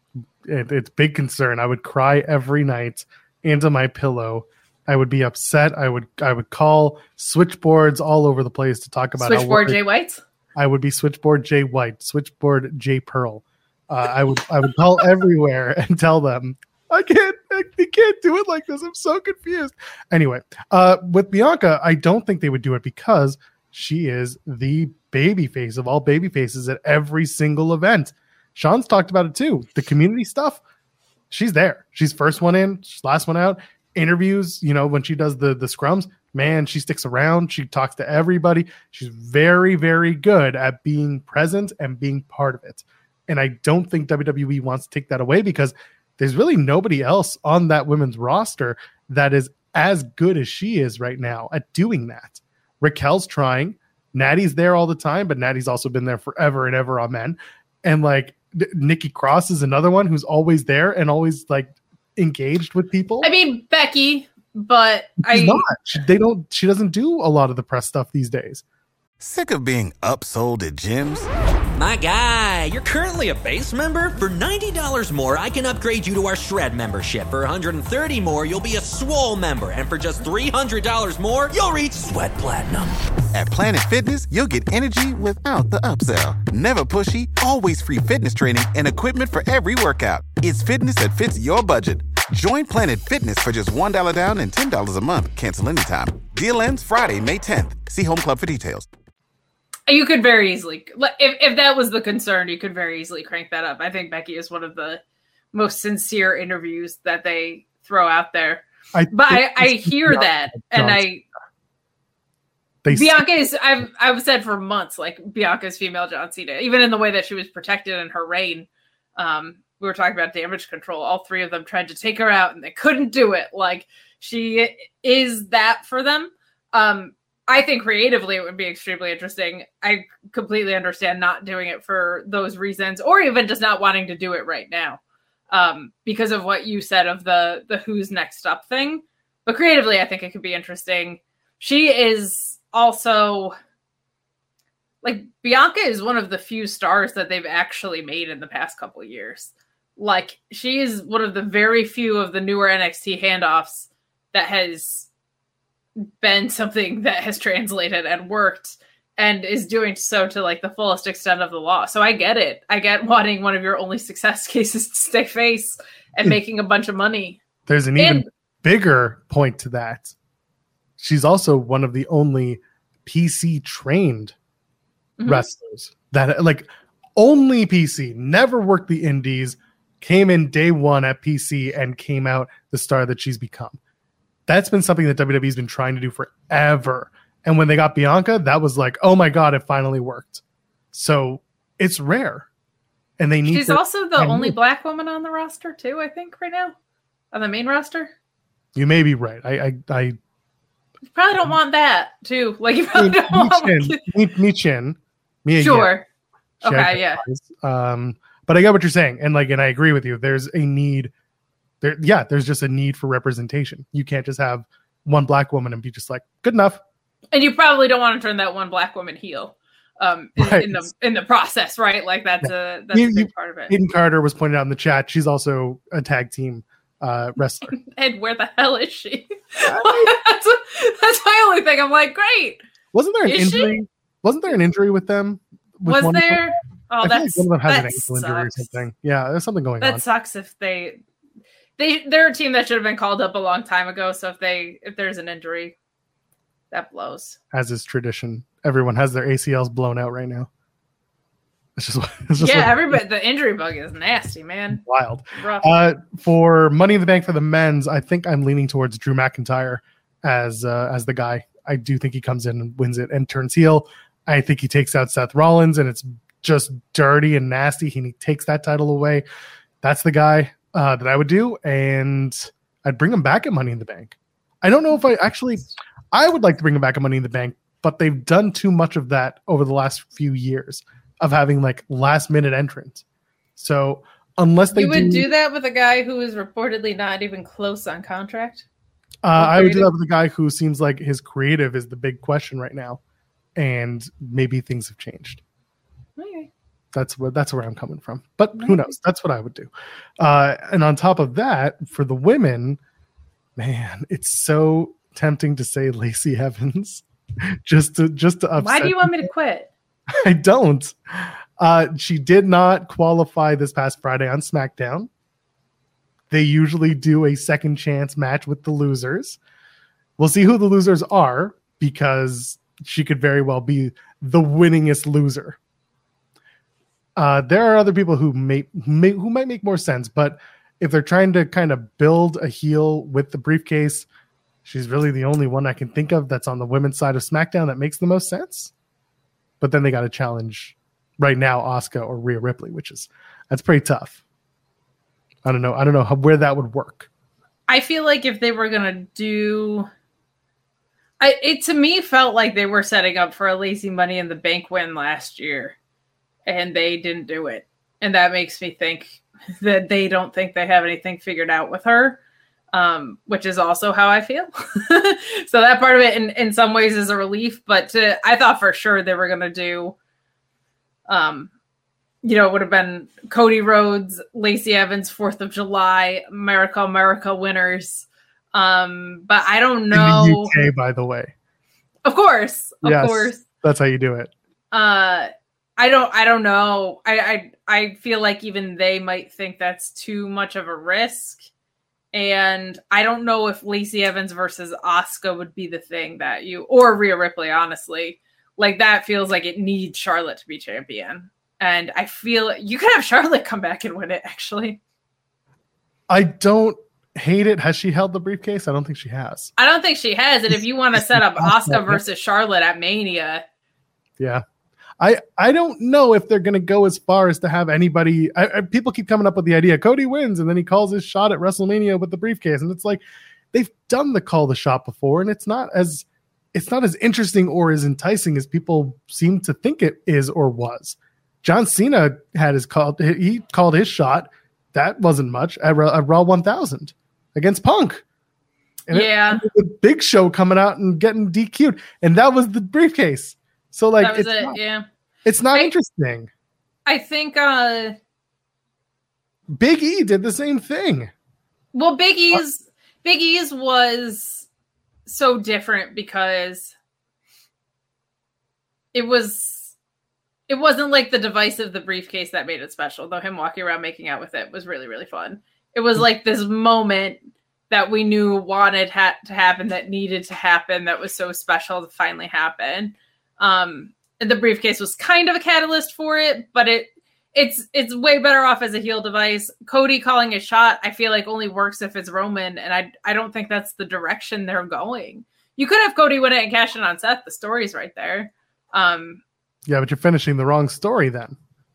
[SPEAKER 2] It's big concern. I would cry every night into my pillow. I would be upset. I would call switchboards all over the place to talk about
[SPEAKER 3] Switchboard Jay White.
[SPEAKER 2] I would be switchboard Jay White, switchboard Jay Pearl. I would call everywhere and tell them I can't do it like this. I'm so confused. Anyway, with Bianca, I don't think they would do it because she is the baby face of all baby faces at every single event. Sean's talked about it too. The community stuff, she's there. She's first one in, she's last one out. Interviews, when she does the scrums, man, she sticks around. She talks to everybody. She's very, very good at being present and being part of it. And I don't think WWE wants to take that away because there's really nobody else on that women's roster that is as good as she is right now at doing that. Raquel's trying. Natty's there all the time, but Natty's also been there forever and ever on men. And Nikki Cross is another one who's always there and always engaged with people.
[SPEAKER 3] I mean, Becky, but
[SPEAKER 2] she's not. She doesn't do a lot of the press stuff these days.
[SPEAKER 6] Sick of being upsold at gyms?
[SPEAKER 7] My guy, you're currently a base member? For $90 more, I can upgrade you to our Shred membership. For $130 more, you'll be a Swole member. And for just $300 more, you'll reach Sweat Platinum.
[SPEAKER 6] At Planet Fitness, you'll get energy without the upsell. Never pushy, always free fitness training and equipment for every workout. It's fitness that fits your budget. Join Planet Fitness for just $1 down and $10 a month. Cancel anytime. Deal ends Friday, May 10th. See Home Club for details.
[SPEAKER 3] You could very easily, if that was the concern, you could very easily crank that up. I think Becky is one of the most sincere interviews that they throw out there. I hear that, and Bianca is. I've said for months, Bianca's female John Cena, even in the way that she was protected in her reign. We were talking about Damage Control. All three of them tried to take her out, and they couldn't do it. She is that for them. I think creatively it would be extremely interesting. I completely understand not doing it for those reasons, or even just not wanting to do it right now, because of what you said of the who's next up thing. But creatively, I think it could be interesting. She is also Bianca is one of the few stars that they've actually made in the past couple of years. She is one of the very few of the newer NXT handoffs that has been something that has translated and worked and is doing so to the fullest extent of the law. So I get it. I get wanting one of your only success cases to stay face and making a bunch of money.
[SPEAKER 2] There's an even bigger point to that. She's also one of the only PC trained wrestlers that only PC, never worked the indies, came in day one at PC and came out the star that she's become. That's been something that WWE's been trying to do forever. And when they got Bianca, that was oh my God, it finally worked. So it's rare. And they need
[SPEAKER 3] She's also the only black woman on the roster too, I think, right now. On the main roster.
[SPEAKER 2] You may be right. I
[SPEAKER 3] you probably don't want that too. You probably don't want
[SPEAKER 2] Michin.
[SPEAKER 3] Sure. Okay, yeah.
[SPEAKER 2] But I get what you're saying. And I agree with you. There's a need. There's just a need for representation. You can't just have one black woman and be just good enough.
[SPEAKER 3] And you probably don't want to turn that one black woman heel in the process, right? That's a big part of it.
[SPEAKER 2] Hayden Carter was pointed out in the chat. She's also a tag team wrestler.
[SPEAKER 3] And where the hell is she? That's my only thing. I'm great.
[SPEAKER 2] Wasn't there an injury? Wasn't there an injury with them?
[SPEAKER 3] Was there? Oh,
[SPEAKER 2] one of them has an ankle injury or something. Yeah, there's something going on.
[SPEAKER 3] That sucks if they're a team that should have been called up a long time ago. So if there's an injury, that blows.
[SPEAKER 2] As is tradition, everyone has their ACLs blown out right now. It's just
[SPEAKER 3] everybody. The injury bug is nasty, man.
[SPEAKER 2] Wild.
[SPEAKER 3] Rough.
[SPEAKER 2] For Money in the Bank for the men's, I think I'm leaning towards Drew McIntyre as the guy. I do think he comes in and wins it and turns heel. I think he takes out Seth Rollins, and it's just dirty and nasty. He takes that title away. That's the guy that I would do, and I'd bring him back at Money in the Bank. I don't know if I would like to bring him back at Money in the Bank but they've done too much of that over the last few years of having like last minute entrants. So unless they
[SPEAKER 3] do that with a guy who is reportedly not even close on contract.
[SPEAKER 2] I would do that with a guy who seems like his creative is the big question right now, and maybe things have changed.
[SPEAKER 3] Okay.
[SPEAKER 2] That's where I'm coming from. But who knows? That's what I would do. And on top of that, for the women, man, it's so tempting to say Lacey Evans just to upset.
[SPEAKER 3] Why do you want me to quit?
[SPEAKER 2] I don't. She did not qualify this past Friday on SmackDown. They usually do a second chance match with the losers. We'll see who the losers are, because she could very well be the winningest loser. There are other people who might make more sense, but if they're trying to kind of build a heel with the briefcase, she's really the only one I can think of that's on the women's side of SmackDown that makes the most sense. But then they got to challenge right now Asuka or Rhea Ripley, that's pretty tough. I don't know where that would work.
[SPEAKER 3] I feel like if they were gonna do, it to me felt like they were setting up for a Lacey Money in the Bank win last year, and they didn't do it, and that makes me think that they don't think they have anything figured out with her, which is also how I feel. So that part of it, in some ways, is a relief. But I thought for sure they were gonna do, it would have been Cody Rhodes, Lacey Evans, 4th of July, America winners. But I don't know.
[SPEAKER 2] In the UK, by the way.
[SPEAKER 3] Of course.
[SPEAKER 2] That's how you do it.
[SPEAKER 3] I don't know. I feel like even they might think that's too much of a risk. And I don't know if Lacey Evans versus Asuka would be the thing that or Rhea Ripley, honestly. Like, that feels like it needs Charlotte to be champion. And I feel you could have Charlotte come back and win it, actually.
[SPEAKER 2] I don't hate it. Has she held the briefcase? I don't think she has.
[SPEAKER 3] I don't think she has. And if you want to set up Asuka versus Charlotte at Mania.
[SPEAKER 2] Yeah. I don't know if they're going to go as far as to have anybody. People keep coming up with the idea Cody wins and then he calls his shot at WrestleMania with the briefcase. And it's like, they've done the call the shot before, and it's not as interesting or as enticing as people seem to think it is or was. John Cena he called his shot. That wasn't much at Raw 1000 against Punk. And
[SPEAKER 3] yeah.
[SPEAKER 2] The Big Show coming out and getting DQ'd. And that was the briefcase. So like, it's not interesting.
[SPEAKER 3] I think
[SPEAKER 2] Big E did the same thing.
[SPEAKER 3] Well, Big E's was so different because it wasn't like the device of the briefcase that made it special, though him walking around making out with it was really, really fun. It was like this moment that we knew wanted to happen, that needed to happen, that was so special to finally happen. And the briefcase was kind of a catalyst for it, but it's way better off as a heel device. Cody calling a shot, I feel like only works if it's Roman, and I don't think that's the direction they're going. You could have Cody win it and cash in on Seth. The story's right there.
[SPEAKER 2] Yeah, but you're finishing the wrong story then.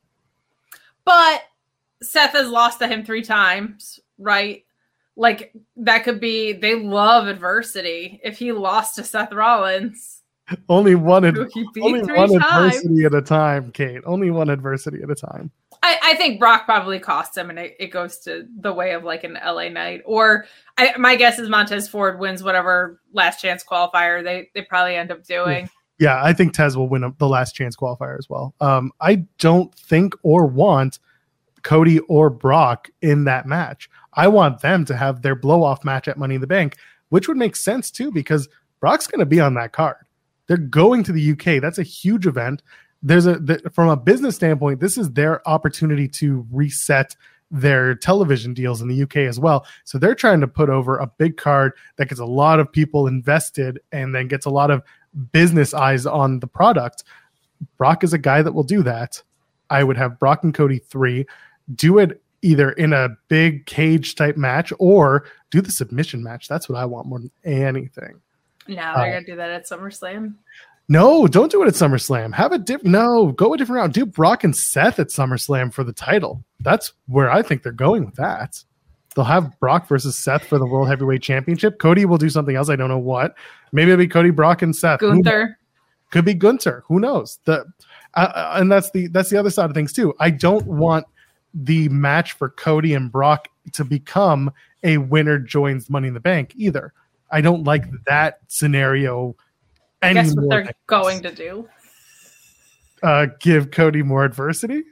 [SPEAKER 3] But Seth has lost to him 3 times, right? Like, that could be, they love adversity. If he lost to Seth Rollins,
[SPEAKER 2] only one adversity at a time, Kate. Only one adversity at a time.
[SPEAKER 3] I think Brock probably cost him, and it goes to the way of like an LA Knight. Or my guess is Montez Ford wins whatever last chance qualifier they probably end up doing.
[SPEAKER 2] Yeah, I think Tez will win the last chance qualifier as well. I don't think or want Cody or Brock in that match. I want them to have their blow-off match at Money in the Bank, which would make sense too, because Brock's going to be on that card. They're going to the UK. That's a huge event. From a business standpoint, this is their opportunity to reset their television deals in the UK as well. So they're trying to put over a big card that gets a lot of people invested and then gets a lot of business eyes on the product. Brock is a guy that will do that. I would have Brock and Cody 3, do it either in a big cage type match or do the submission match. That's what I want more than anything.
[SPEAKER 3] No, they're going to do that at SummerSlam.
[SPEAKER 2] No, don't do it at SummerSlam. Go a different route. Do Brock and Seth at SummerSlam for the title. That's where I think they're going with that. They'll have Brock versus Seth for the World Heavyweight Championship. Cody will do something else. I don't know what. Maybe it'll be Cody, Brock, and Seth.
[SPEAKER 3] Gunther.
[SPEAKER 2] Could be Gunther. Who knows? And that's the other side of things too. I don't want the match for Cody and Brock to become a winner joins Money in the Bank either. I don't like that scenario.
[SPEAKER 3] I guess what they're going to do.
[SPEAKER 2] Give Cody more adversity.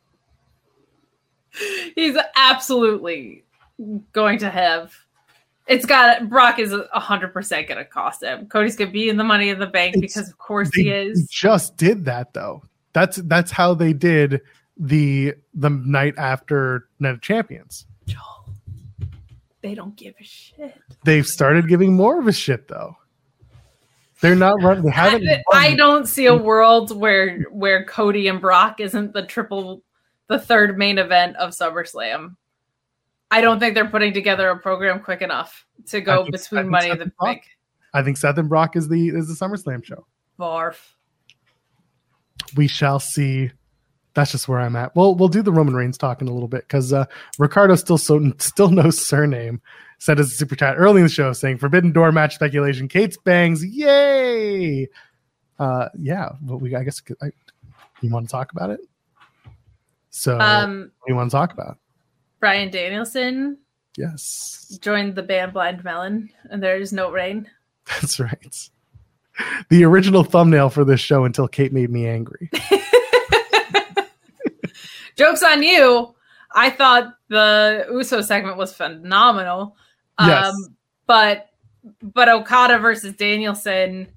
[SPEAKER 3] He's absolutely going to have. Brock is 100% going to cost him. Cody's going to be in the Money in the Bank because, of course, he is.
[SPEAKER 2] He just did that though. That's how they did the night after Night of Champions.
[SPEAKER 3] Joel, they don't give a shit.
[SPEAKER 2] They've started giving more of a shit though. They're not running. They haven't.
[SPEAKER 3] I don't see a world where Cody and Brock isn't the third main event of SummerSlam. I don't think they're putting together a program quick enough to go between Money in the Bank.
[SPEAKER 2] I think Seth and Brock is the SummerSlam show.
[SPEAKER 3] Barf.
[SPEAKER 2] We shall see. That's just where I'm at. Well, we'll do the Roman Reigns talk in a little bit because Ricardo still no surname said as a super chat early in the show saying Forbidden Door match speculation. Kate's bangs, yay! Yeah, but I guess you want to talk about it. So, what do you want to talk about?
[SPEAKER 3] Bryan Danielson,
[SPEAKER 2] yes,
[SPEAKER 3] joined the band Blind Melon, and there is no rain.
[SPEAKER 2] That's right. The original thumbnail for this show until Kate made me angry.
[SPEAKER 3] Joke's on you. I thought the Uso segment was phenomenal.
[SPEAKER 2] Yes.
[SPEAKER 3] But Okada versus Danielson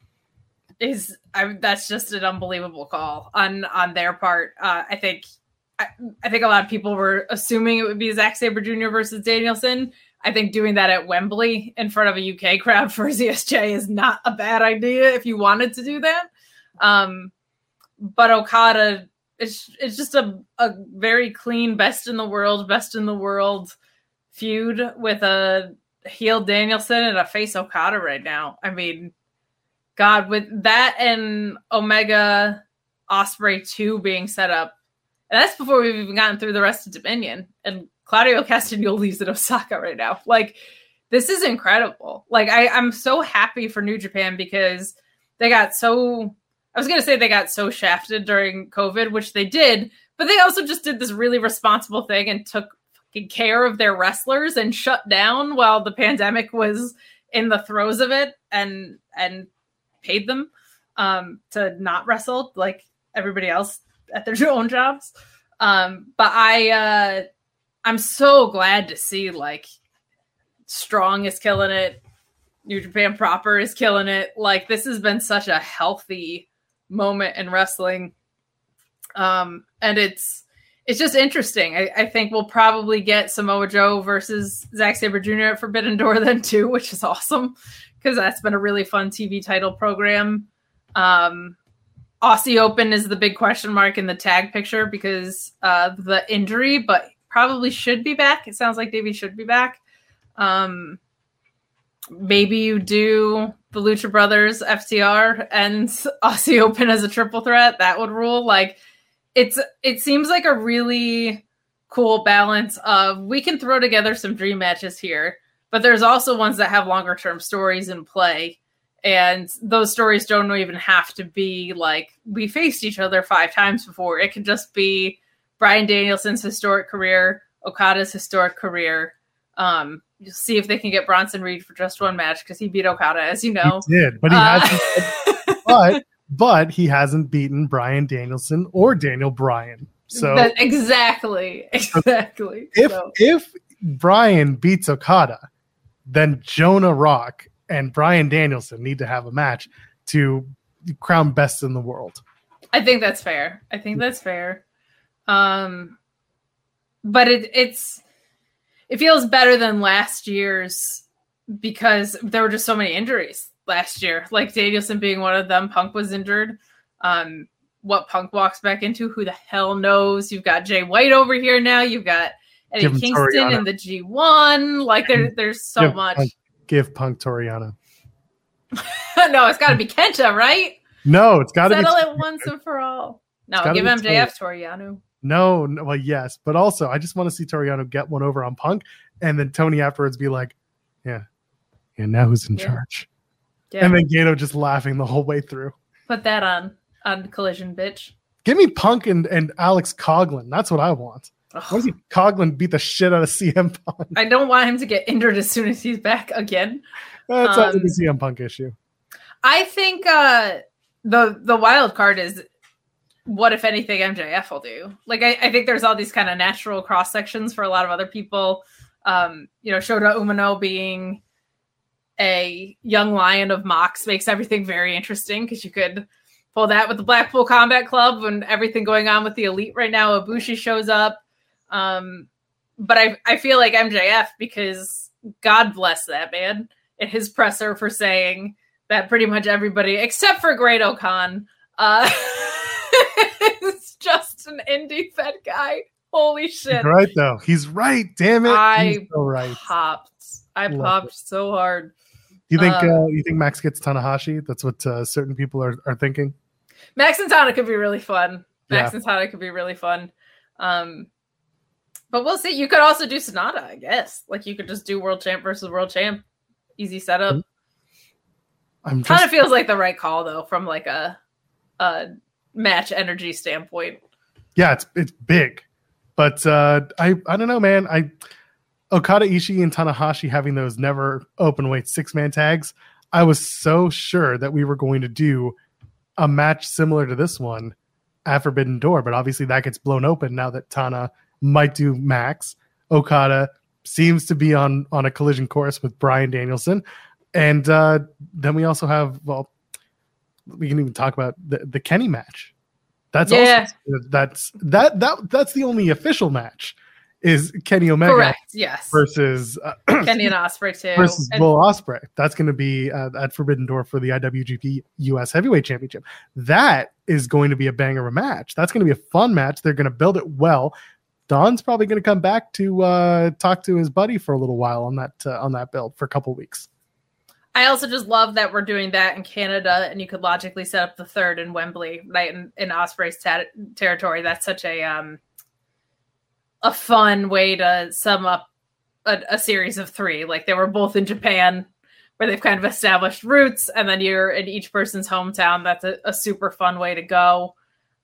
[SPEAKER 3] that's just an unbelievable call on their part. I think a lot of people were assuming it would be Zack Sabre Jr. versus Danielson. I think doing that at Wembley in front of a UK crowd for ZSJ is not a bad idea if you wanted to do that. But Okada, it's just a very clean best in the world feud with a heel Danielson and a face Okada right now. I mean, God, with that and Omega Ospreay 2 being set up, and that's before we've even gotten through the rest of Dominion, and Claudio Castagnoli's in Osaka right now. Like, this is incredible. Like, I'm so happy for New Japan because they got so shafted during COVID, which they did, but they also just did this really responsible thing and took fucking care of their wrestlers and shut down while the pandemic was in the throes of it and paid them to not wrestle like everybody else at their own jobs. But I'm so glad to see like Strong is killing it. New Japan proper is killing it. Like, this has been such a healthy moment in wrestling. And it's just interesting. I think we'll probably get Samoa Joe versus Zack Sabre Jr. at Forbidden Door then too, which is awesome because that's been a really fun TV title program. Aussie Open is the big question mark in the tag picture because of the injury, but probably should be back. It sounds like Davey should be back. Maybe you do the Lucha Brothers, FTR, and Aussie Open as a triple threat. That would rule. Like, it seems like a really cool balance of we can throw together some dream matches here, but there's also ones that have longer term stories in play. And those stories don't even have to be like we faced each other 5 times before. It can just be Bryan Danielson's historic career, Okada's historic career. You'll see if they can get Bronson Reed for just one match because he beat Okada, as you know.
[SPEAKER 2] He did, but he hasn't. But he hasn't beaten Bryan Danielson or Daniel Bryan. So
[SPEAKER 3] exactly.
[SPEAKER 2] If Bryan beats Okada, then Jonah Rock and Bryan Danielson need to have a match to crown best in the world.
[SPEAKER 3] I think that's fair. But it feels better than last year's because there were just so many injuries last year. Like Danielson being one of them. Punk was injured. What Punk walks back into, who the hell knows? You've got Jay White over here now. You've got Eddie Kingston in the G1. Like there's so much.
[SPEAKER 2] Give Punk Toriano.
[SPEAKER 3] No, it's got to be Kenta, right?
[SPEAKER 2] No, it's got to be
[SPEAKER 3] settle it once and for all. No, give MJF Toriano.
[SPEAKER 2] No, well, yes, but also I just want to see Toriano get one over on Punk, and then Tony afterwards be like, "Yeah, now who's in charge?" Yeah. And then Gato just laughing the whole way through.
[SPEAKER 3] Put that on Collision, bitch.
[SPEAKER 2] Give me Punk and Alex Coughlin. That's what I want. I want to see Coughlin beat the shit out of CM Punk.
[SPEAKER 3] I don't want him to get injured as soon as he's back again.
[SPEAKER 2] That's always a CM Punk issue.
[SPEAKER 3] I think the wild card is what, if anything, MJF will do. Like, I think there's all these kind of natural cross sections for a lot of other people. Shota Umino being a young lion of Mox makes everything very interesting because you could pull that with the Blackpool Combat Club and everything going on with the Elite right now. Ibushi shows up. But I feel like MJF, because God bless that man and his presser for saying that pretty much everybody except for Great O'Khan is just an indie fed guy. Holy shit.
[SPEAKER 2] He's right though. He's right. Damn it. He's so right.
[SPEAKER 3] I popped so hard.
[SPEAKER 2] Do you think Max gets Tanahashi? That's what certain people are thinking.
[SPEAKER 3] Max and Tana could be really fun.
[SPEAKER 2] Yeah.
[SPEAKER 3] But we'll see. You could also do Sonata, I guess. Like, you could just do world champ versus world champ. Easy setup. Kind of feels like the right call, though, from like a match energy standpoint.
[SPEAKER 2] Yeah, it's big. But I don't know, man. Okada, Ishii, and Tanahashi having those never open weight 6-man tags, I was so sure that we were going to do a match similar to this one at Forbidden Door. But obviously that gets blown open now that Tana might do Max. Okada seems to be on a collision course with Bryan Danielson. And then we also have, well, we can even talk about the Kenny match. That's the only official match is Kenny Omega.
[SPEAKER 3] Correct, yes.
[SPEAKER 2] Versus
[SPEAKER 3] Kenny and Ospreay too.
[SPEAKER 2] Versus Will Ospreay. That's going to be at Forbidden Door for the IWGP US Heavyweight Championship. That is going to be a banger of a match. That's going to be a fun match. They're going to build it well. Don's probably going to come back to talk to his buddy for a little while on that build for a couple weeks.
[SPEAKER 3] I also just love that we're doing that in Canada, and you could logically set up the third in Wembley, right in Ospreay's territory. That's such a fun way to sum up a series of 3. Like, they were both in Japan, where they've kind of established roots, and then you're in each person's hometown. That's a super fun way to go.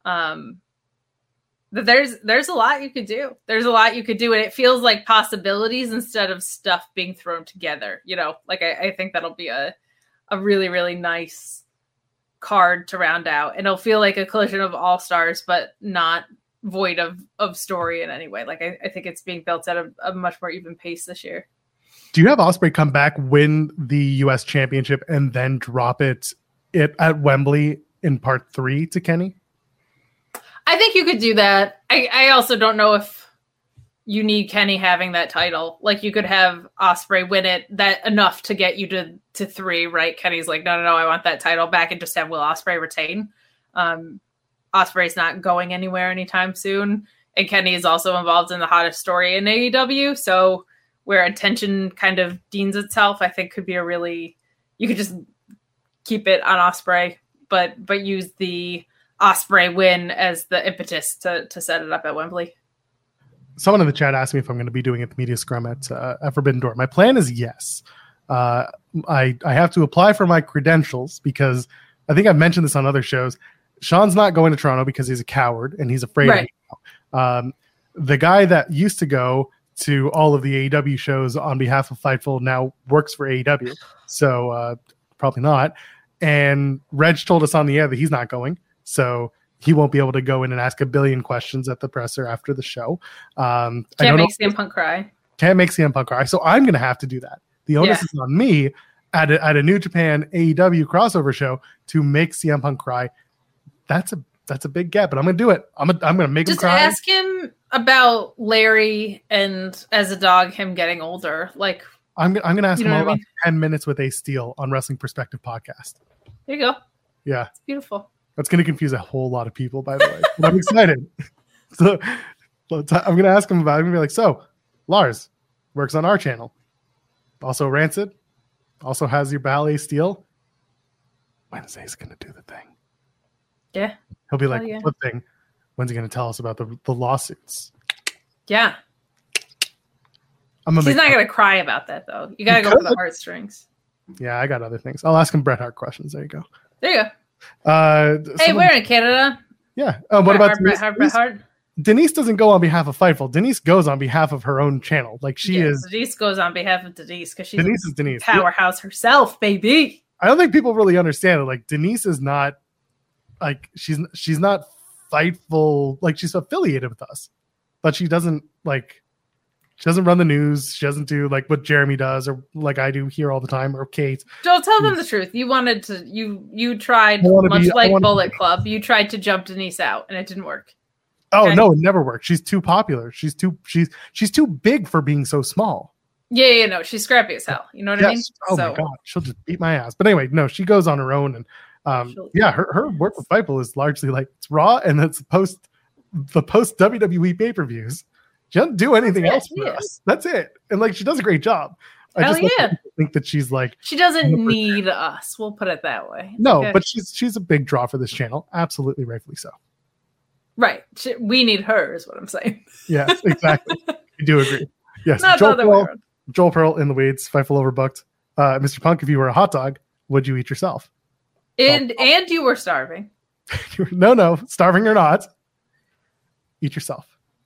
[SPEAKER 3] There's a lot you could do. There's a lot you could do, and it feels like possibilities instead of stuff being thrown together. Like I think that'll be a really, really nice card to round out, and it'll feel like a collision of all stars, but not void of story in any way. Like I think it's being built at a much more even pace this year.
[SPEAKER 2] Do you have Ospreay come back, win the US Championship, and then drop it at Wembley in part 3 to Kenny?
[SPEAKER 3] I think you could do that. I also don't know if you need Kenny having that title. Like, you could have Ospreay win it that enough to get you to 3, right? Kenny's like, no, I want that title back, and just have Will Ospreay retain. Ospreay's not going anywhere anytime soon, and Kenny is also involved in the hottest story in AEW. So where attention kind of deans itself, I think could be you could just keep it on Ospreay, but use the Ospreay win as the impetus to set it up at Wembley.
[SPEAKER 2] Someone in the chat asked me if I'm going to be doing it the media scrum at Forbidden Door. My plan is yes. I have to apply for my credentials because I think I've mentioned this on other shows. Sean's not going to Toronto because he's a coward and he's afraid. Right. The guy that used to go to all of the AEW shows on behalf of Fightful now works for AEW. So probably not. And Reg told us on the air that he's not going. So he won't be able to go in and ask a billion questions at the presser after the show.
[SPEAKER 3] Can't make CM Punk cry.
[SPEAKER 2] Can't make CM Punk cry. So I'm going to have to do that. The onus is on me at a New Japan AEW crossover show to make CM Punk cry. That's a big get, but I'm going to do it. I'm going to make him cry.
[SPEAKER 3] Just ask him about Larry and as a dog, him getting older. Like,
[SPEAKER 2] I'm going to ask him all about 10 minutes with Ace Steel on Wrestling Perspective podcast.
[SPEAKER 3] There you go.
[SPEAKER 2] Yeah.
[SPEAKER 3] It's beautiful.
[SPEAKER 2] That's going to confuse a whole lot of people, by the way. But I'm excited. So I'm going to ask him about it. I'm going to be like, so Lars works on our channel. Also Rancid. Also has your ballet Steel. Wednesday's going to do the thing.
[SPEAKER 3] Yeah.
[SPEAKER 2] He'll be like, what thing? When's he going to tell us about the lawsuits?
[SPEAKER 3] Yeah. He's not going to cry about that, though. You got to go for the heartstrings.
[SPEAKER 2] Yeah, I got other things. I'll ask him Bret Hart questions. There you go.
[SPEAKER 3] There you go. Hey, we're in Canada.
[SPEAKER 2] Yeah. What about Denise?
[SPEAKER 3] Heart?
[SPEAKER 2] Denise doesn't go on behalf of Fightful. Denise goes on behalf of her own channel. Like
[SPEAKER 3] Denise goes on behalf of Denise because she's
[SPEAKER 2] Denise is Denise.
[SPEAKER 3] Powerhouse herself, baby.
[SPEAKER 2] I don't think people really understand it. Like Denise is not like she's not Fightful. Like she's affiliated with us, but she doesn't run the news. She doesn't do like what Jeremy does or like I do here all the time or Kate.
[SPEAKER 3] Don't tell them the truth. You wanted to. You tried like Bullet Club. You tried to jump Denise out and it didn't work.
[SPEAKER 2] Oh no, it never worked. She's too popular. She's too big for being so small.
[SPEAKER 3] Yeah, no, she's scrappy as hell. You know what I mean?
[SPEAKER 2] Oh my god, she'll just beat my ass. But anyway, no, she goes on her own, and her work with Fightful is largely like it's Raw and it's the post WWE pay-per-views. She doesn't do anything else for us. That's it. And like she does a great job. I just think that she's like
[SPEAKER 3] she doesn't need us. We'll put it that way.
[SPEAKER 2] No, but she's a big draw for this channel. Absolutely, rightfully so.
[SPEAKER 3] Right. We need her, is what I'm saying.
[SPEAKER 2] Yes, exactly. I do agree. Yes.
[SPEAKER 3] Not
[SPEAKER 2] Joel Pearl in the weeds, Fightful overbooked. Mr. Punk, if you were a hot dog, would you eat yourself?
[SPEAKER 3] And you were starving.
[SPEAKER 2] No, starving or not, eat yourself.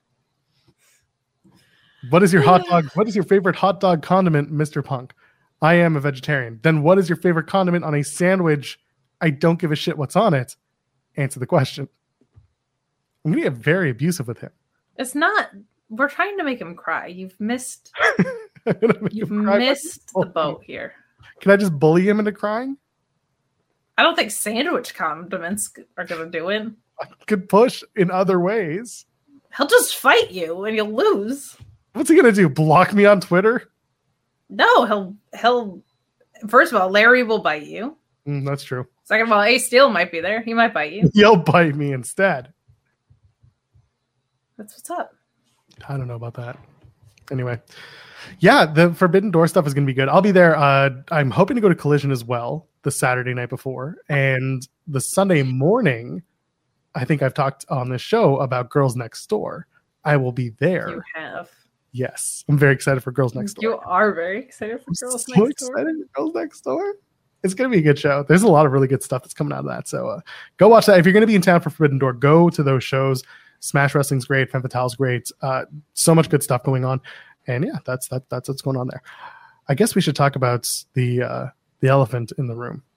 [SPEAKER 2] What is your hot dog? What is your favorite hot dog condiment, Mr. Punk? I am a vegetarian. Then what is your favorite condiment on a sandwich? I don't give a shit what's on it. Answer the question. I'm going to get very abusive with him.
[SPEAKER 3] It's not. We're trying to make him cry. You've missed. You've missed the boat here.
[SPEAKER 2] Can I just bully him into crying?
[SPEAKER 3] I don't think sandwich condiments are going to do it.
[SPEAKER 2] I could push in other ways.
[SPEAKER 3] He'll just fight you and you'll lose.
[SPEAKER 2] What's he going to do? Block me on Twitter?
[SPEAKER 3] No, he'll. First of all, Larry will bite you.
[SPEAKER 2] That's true.
[SPEAKER 3] Second of all, Ace Steel might be there. He might bite you.
[SPEAKER 2] He'll bite me instead.
[SPEAKER 3] That's what's up.
[SPEAKER 2] I don't know about that. Anyway, yeah, the Forbidden Door stuff is going to be good. I'll be there. I'm hoping to go to Collision as well the Saturday night before. And the Sunday morning, I think I've talked on this show about Girls Next Door. I will be there.
[SPEAKER 3] You have.
[SPEAKER 2] Yes. I'm very excited for Girls Next Door.
[SPEAKER 3] You are very excited for Girls Next Door.
[SPEAKER 2] Excited for Girls Next Door. It's going to be a good show. There's a lot of really good stuff that's coming out of that. So go watch that. If you're going to be in town for Forbidden Door, go to those shows. Smash Wrestling's great. Femme Fatale's great. So much good stuff going on. And yeah, that's what's going on there. I guess we should talk about the elephant in the room.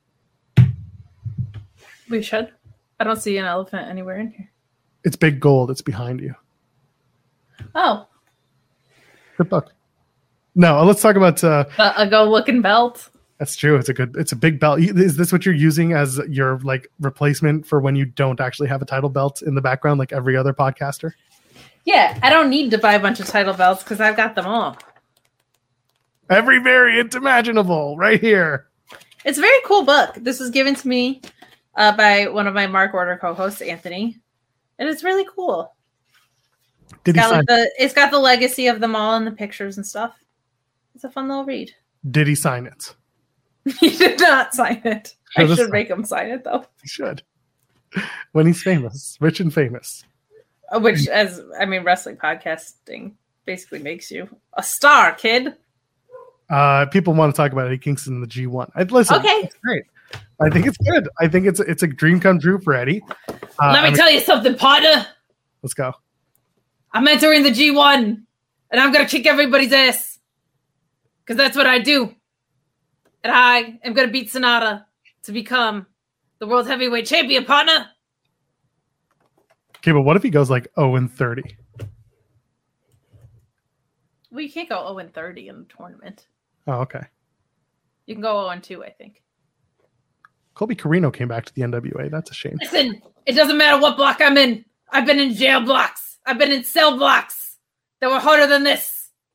[SPEAKER 3] We should. I don't see an elephant anywhere in here.
[SPEAKER 2] It's big gold. It's behind you.
[SPEAKER 3] Oh.
[SPEAKER 2] Good book. No, let's talk about
[SPEAKER 3] a go-looking belt.
[SPEAKER 2] That's true. It's a big belt. Is this what you're using as your like replacement for when you don't actually have a title belt in the background like every other podcaster?
[SPEAKER 3] Yeah, I don't need to buy a bunch of title belts because I've got them all.
[SPEAKER 2] Every variant imaginable right here.
[SPEAKER 3] It's a very cool book. This was given to me by one of my Mark Order co-hosts, Anthony. And it's really cool. It's got the legacy of them all and the pictures and stuff. It's a fun little read.
[SPEAKER 2] Did he sign it?
[SPEAKER 3] He did not sign it. I should make him sign it, though.
[SPEAKER 2] He should. When he's famous. Rich and famous.
[SPEAKER 3] Which, wrestling podcasting basically makes you a star, kid.
[SPEAKER 2] People want to talk about Eddie Kingston in the G1. Listen,
[SPEAKER 3] okay.
[SPEAKER 2] It's great. I think it's good. I think it's a dream come true for Eddie.
[SPEAKER 3] Let me tell you something, partner.
[SPEAKER 2] Let's go.
[SPEAKER 3] I'm entering the G1, and I'm going to kick everybody's ass. Because that's what I do. And I am going to beat Sonata to become the world heavyweight champion, partner.
[SPEAKER 2] Okay, but what if he goes like 0-30?
[SPEAKER 3] Well, you can't go 0-30 in the tournament.
[SPEAKER 2] Oh, okay.
[SPEAKER 3] You can go 0-2, I think.
[SPEAKER 2] Colby Carino came back to the NWA. That's a shame.
[SPEAKER 3] Listen, it doesn't matter what block I'm in. I've been in jail blocks. I've been in cell blocks that were harder than this.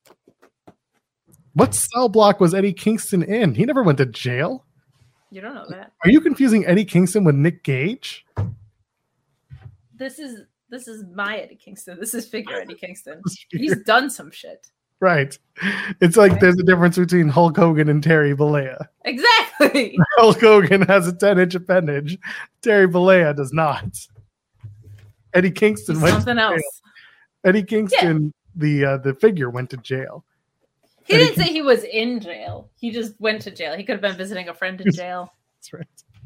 [SPEAKER 2] What cell block was Eddie Kingston in? He never went to jail.
[SPEAKER 3] You don't know that.
[SPEAKER 2] Are you confusing Eddie Kingston with Nick Gage?
[SPEAKER 3] This is my Eddie Kingston. This is figure Eddie Kingston. He's done some shit.
[SPEAKER 2] Right. It's like there's a difference between Hulk Hogan and Terry Bollea.
[SPEAKER 3] Exactly.
[SPEAKER 2] Hulk Hogan has a 10-inch appendage. Terry Bollea does not. Eddie Kingston went
[SPEAKER 3] something
[SPEAKER 2] to jail.
[SPEAKER 3] else.
[SPEAKER 2] Eddie Kingston, the figure, went to jail.
[SPEAKER 3] He didn't say he was in jail. He just went to jail. He could have been visiting a friend in jail.
[SPEAKER 2] That's right.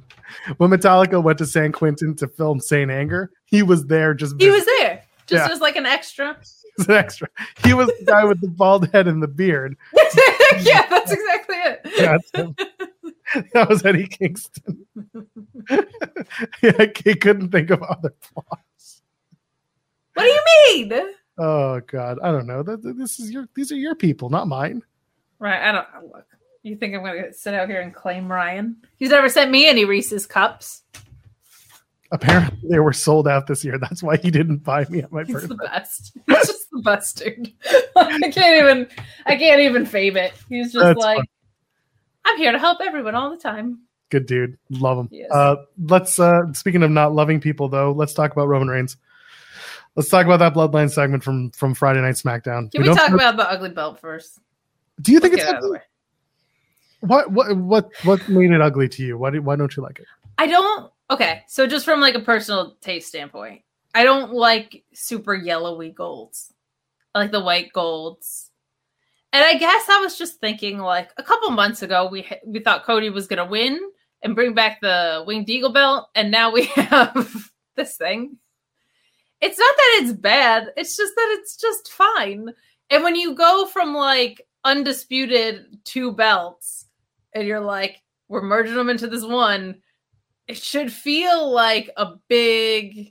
[SPEAKER 2] when Metallica went to San Quentin to film Saint Anger, he was there just
[SPEAKER 3] He was there, just
[SPEAKER 2] Yeah.
[SPEAKER 3] as like an extra.
[SPEAKER 2] as an extra. He was the guy with the bald head and the beard.
[SPEAKER 3] Yeah, that's exactly it.
[SPEAKER 2] That's him. That was Eddie Kingston. Yeah, he couldn't think of other plots.
[SPEAKER 3] What do you mean?
[SPEAKER 2] Oh God, I don't know. These are your people, not mine.
[SPEAKER 3] Right, I don't look. You think I'm gonna sit out here and claim Ryan? He's never sent me any Reese's cups.
[SPEAKER 2] Apparently, they were sold out this year. That's why he didn't buy me at my
[SPEAKER 3] He's
[SPEAKER 2] birthday.
[SPEAKER 3] the best. He's just the best, dude. I can't even fave it. He's just
[SPEAKER 2] That's
[SPEAKER 3] like,
[SPEAKER 2] fun.
[SPEAKER 3] I'm here to help everyone all the time.
[SPEAKER 2] Good dude, love him.
[SPEAKER 3] Yes.
[SPEAKER 2] Let's speaking of not loving people, though, let's talk about Roman Reigns. Let's talk about that Bloodline segment from Friday Night SmackDown.
[SPEAKER 3] Can we talk about the ugly belt first?
[SPEAKER 2] Do you think
[SPEAKER 3] Let's
[SPEAKER 2] it's
[SPEAKER 3] get it out of the
[SPEAKER 2] ugly?
[SPEAKER 3] way.
[SPEAKER 2] What made it ugly to you? Why don't you like it?
[SPEAKER 3] I don't. Okay, so just from like a personal taste standpoint, I don't like super yellowy golds. I like the white golds. And I guess I was just thinking, like a couple months ago, we thought Cody was gonna win and bring back the Winged Eagle belt, and now we have this thing. It's not that it's bad; it's just that it's just fine. And when you go from like undisputed 2 belts, and you're like, we're merging them into this one. It should feel like a big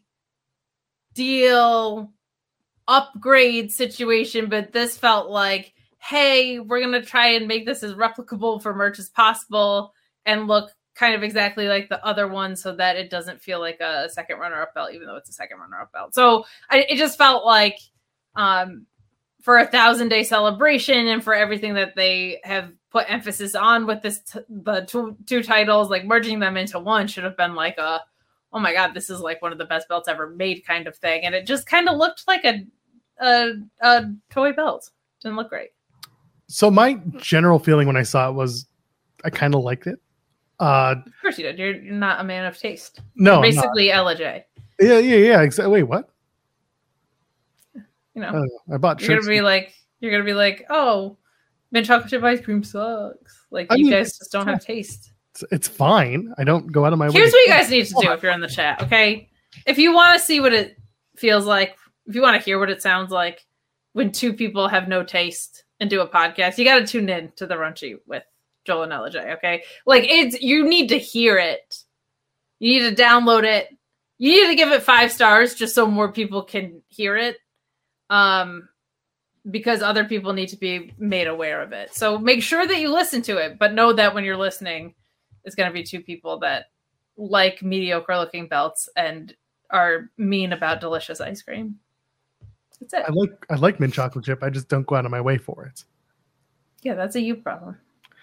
[SPEAKER 3] deal upgrade situation, but this felt like, hey, we're going to try and make this as replicable for merch as possible and look kind of exactly like the other one so that it doesn't feel like a second runner-up belt, even though it's a second runner-up belt. So it just felt like for a 1,000-day celebration and for everything that they have put emphasis on with this, the two titles, like merging them into one should have been like a, oh my God, this is like one of the best belts ever made kind of thing. And it just kind of looked like a toy belt. Didn't look great.
[SPEAKER 2] So my general feeling when I saw it was I kind of liked it.
[SPEAKER 3] Of course you did. You're not a man of taste.
[SPEAKER 2] No,
[SPEAKER 3] You're basically LJ.
[SPEAKER 2] Yeah. Exactly. Wait, what?
[SPEAKER 3] You know,
[SPEAKER 2] I don't know. I bought
[SPEAKER 3] you're
[SPEAKER 2] shirts.
[SPEAKER 3] gonna be like, oh, mint chocolate chip ice cream sucks. Like you guys just don't have taste.
[SPEAKER 2] It's fine. I don't go out of my way.
[SPEAKER 3] Here's what you guys need to do if you're in the chat, okay? If you want to see what it feels like, if you want to hear what it sounds like when 2 people have no taste and do a podcast, you got to tune in to the Runchy with Joel and LJ, okay? Like you need to hear it. You need to download it. You need to give it 5 stars just so more people can hear it. Because other people need to be made aware of it. So make sure that you listen to it, but know that when you're listening, it's going to be 2 people that like mediocre looking belts and are mean about delicious ice cream. That's it.
[SPEAKER 2] I like mint chocolate chip. I just don't go out of my way for it.
[SPEAKER 3] Yeah, that's a you problem.